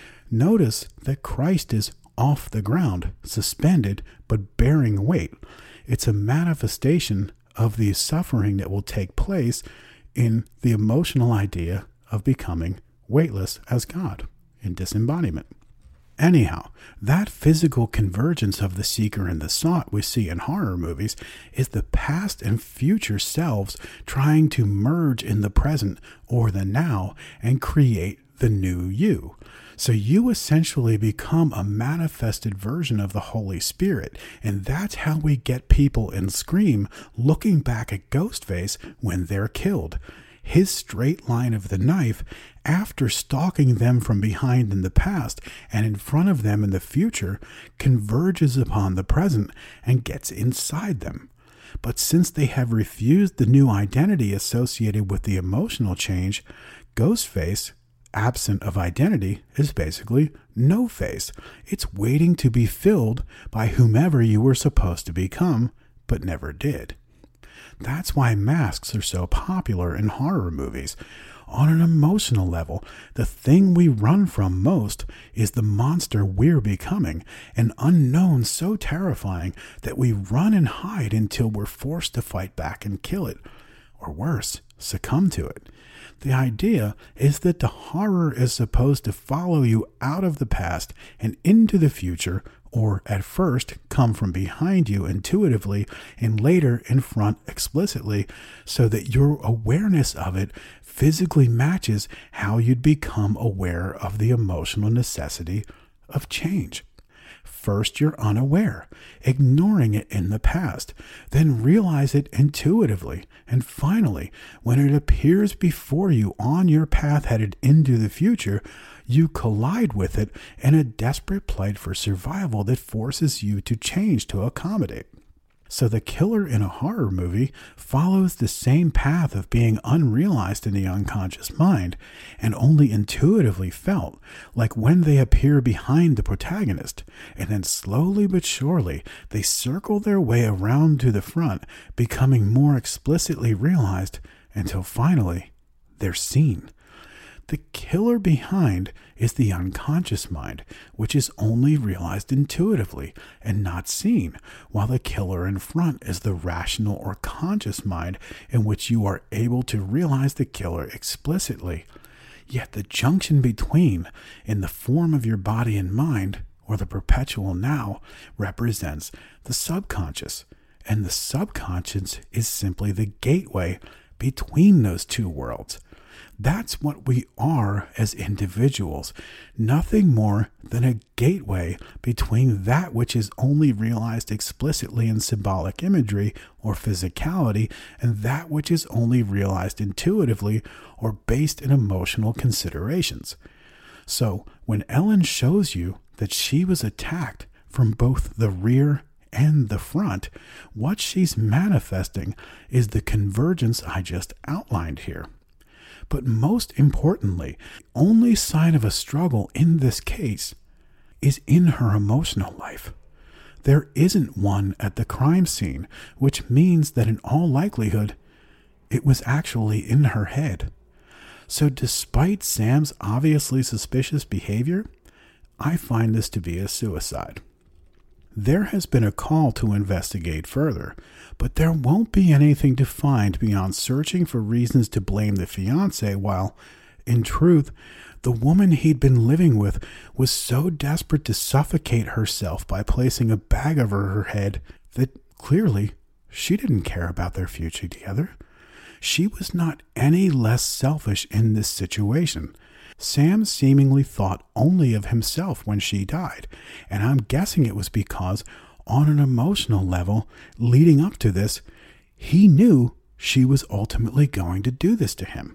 Notice that Christ is off the ground, suspended, but bearing weight. It's a manifestation of the suffering that will take place in the emotional idea of becoming weightless as God in disembodiment. Anyhow, that physical convergence of the seeker and the sought we see in horror movies is the past and future selves trying to merge in the present or the now and create the new you. So you essentially become a manifested version of the Holy Spirit, and that's how we get people in Scream looking back at Ghostface when they're killed. His straight line of the knife, after stalking them from behind in the past and in front of them in the future, converges upon the present and gets inside them. But since they have refused the new identity associated with the emotional change, Ghostface, absent of identity, is basically no face. It's waiting to be filled by whomever you were supposed to become, but never did. That's why masks are so popular in horror movies. On an emotional level, the thing we run from most is the monster we're becoming, an unknown so terrifying that we run and hide until we're forced to fight back and kill it, or worse, succumb to it. The idea is that the horror is supposed to follow you out of the past and into the future, or at first come from behind you intuitively and later in front explicitly, so that your awareness of it physically matches how you'd become aware of the emotional necessity of change. First, you're unaware, ignoring it in the past, then realize it intuitively, and finally, when it appears before you on your path headed into the future, you collide with it in a desperate plight for survival that forces you to change to accommodate. So the killer in a horror movie follows the same path of being unrealized in the unconscious mind and only intuitively felt, like when they appear behind the protagonist, and then slowly but surely they circle their way around to the front, becoming more explicitly realized until finally they're seen. The killer behind is the unconscious mind, which is only realized intuitively and not seen, while the killer in front is the rational or conscious mind in which you are able to realize the killer explicitly. Yet the junction between, in the form of your body and mind, or the perpetual now, represents the subconscious, and the subconscious is simply the gateway between those two worlds. That's what we are as individuals, nothing more than a gateway between that which is only realized explicitly in symbolic imagery or physicality and that which is only realized intuitively or based in emotional considerations. So when Ellen shows you that she was attacked from both the rear and the front, what she's manifesting is the convergence I just outlined here. But most importantly, the only sign of a struggle in this case is in her emotional life. There isn't one at the crime scene, which means that in all likelihood, it was actually in her head. So despite Sam's obviously suspicious behavior, I find this to be a suicide. There has been a call to investigate further, but there won't be anything to find beyond searching for reasons to blame the fiancé while, in truth, the woman he'd been living with was so desperate to suffocate herself by placing a bag over her head that clearly she didn't care about their future together. She was not any less selfish in this situation. Sam seemingly thought only of himself when she died, and I'm guessing it was because, on an emotional level, leading up to this, he knew she was ultimately going to do this to him.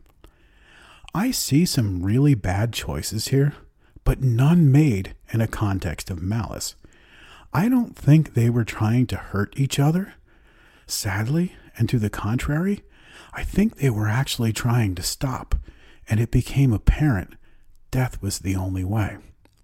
I see some really bad choices here, but none made in a context of malice. I don't think they were trying to hurt each other. Sadly, and to the contrary, I think they were actually trying to stop, and it became apparent death was the only way.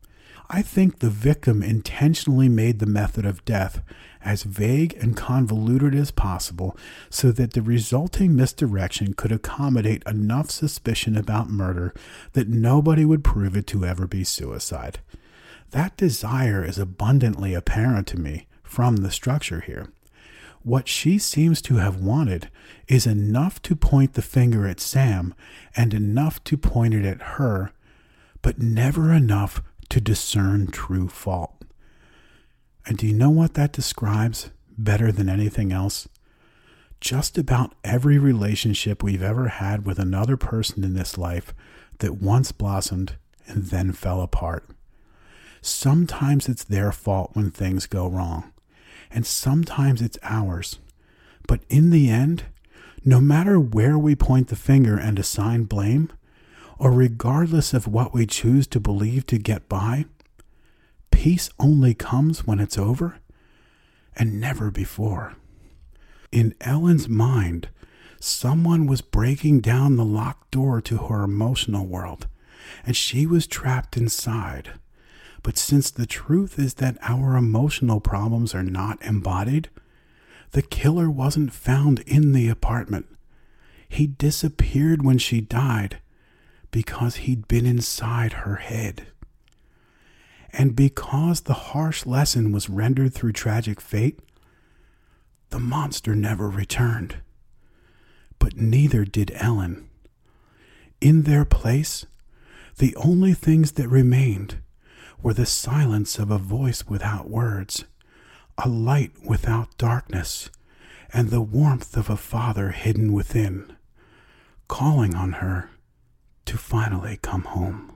I think the victim intentionally made the method of death as vague and convoluted as possible so that the resulting misdirection could accommodate enough suspicion about murder that nobody would prove it to ever be suicide. That desire is abundantly apparent to me from the structure here. What she seems to have wanted is enough to point the finger at Sam and enough to point it at her, but never enough to discern true fault. And do you know what that describes better than anything else? Just about every relationship we've ever had with another person in this life that once blossomed and then fell apart. Sometimes it's their fault when things go wrong, and sometimes it's ours. But in the end, no matter where we point the finger and assign blame, or regardless of what we choose to believe to get by, peace only comes when it's over, and never before. In Ellen's mind, someone was breaking down the locked door to her emotional world, and she was trapped inside. But since the truth is that our emotional problems are not embodied, the killer wasn't found in the apartment. He disappeared when she died because he'd been inside her head. And because the harsh lesson was rendered through tragic fate, the monster never returned. But neither did Ellen. In their place, the only things that remained were the silence of a voice without words, a light without darkness, and the warmth of a father hidden within, calling on her to finally come home.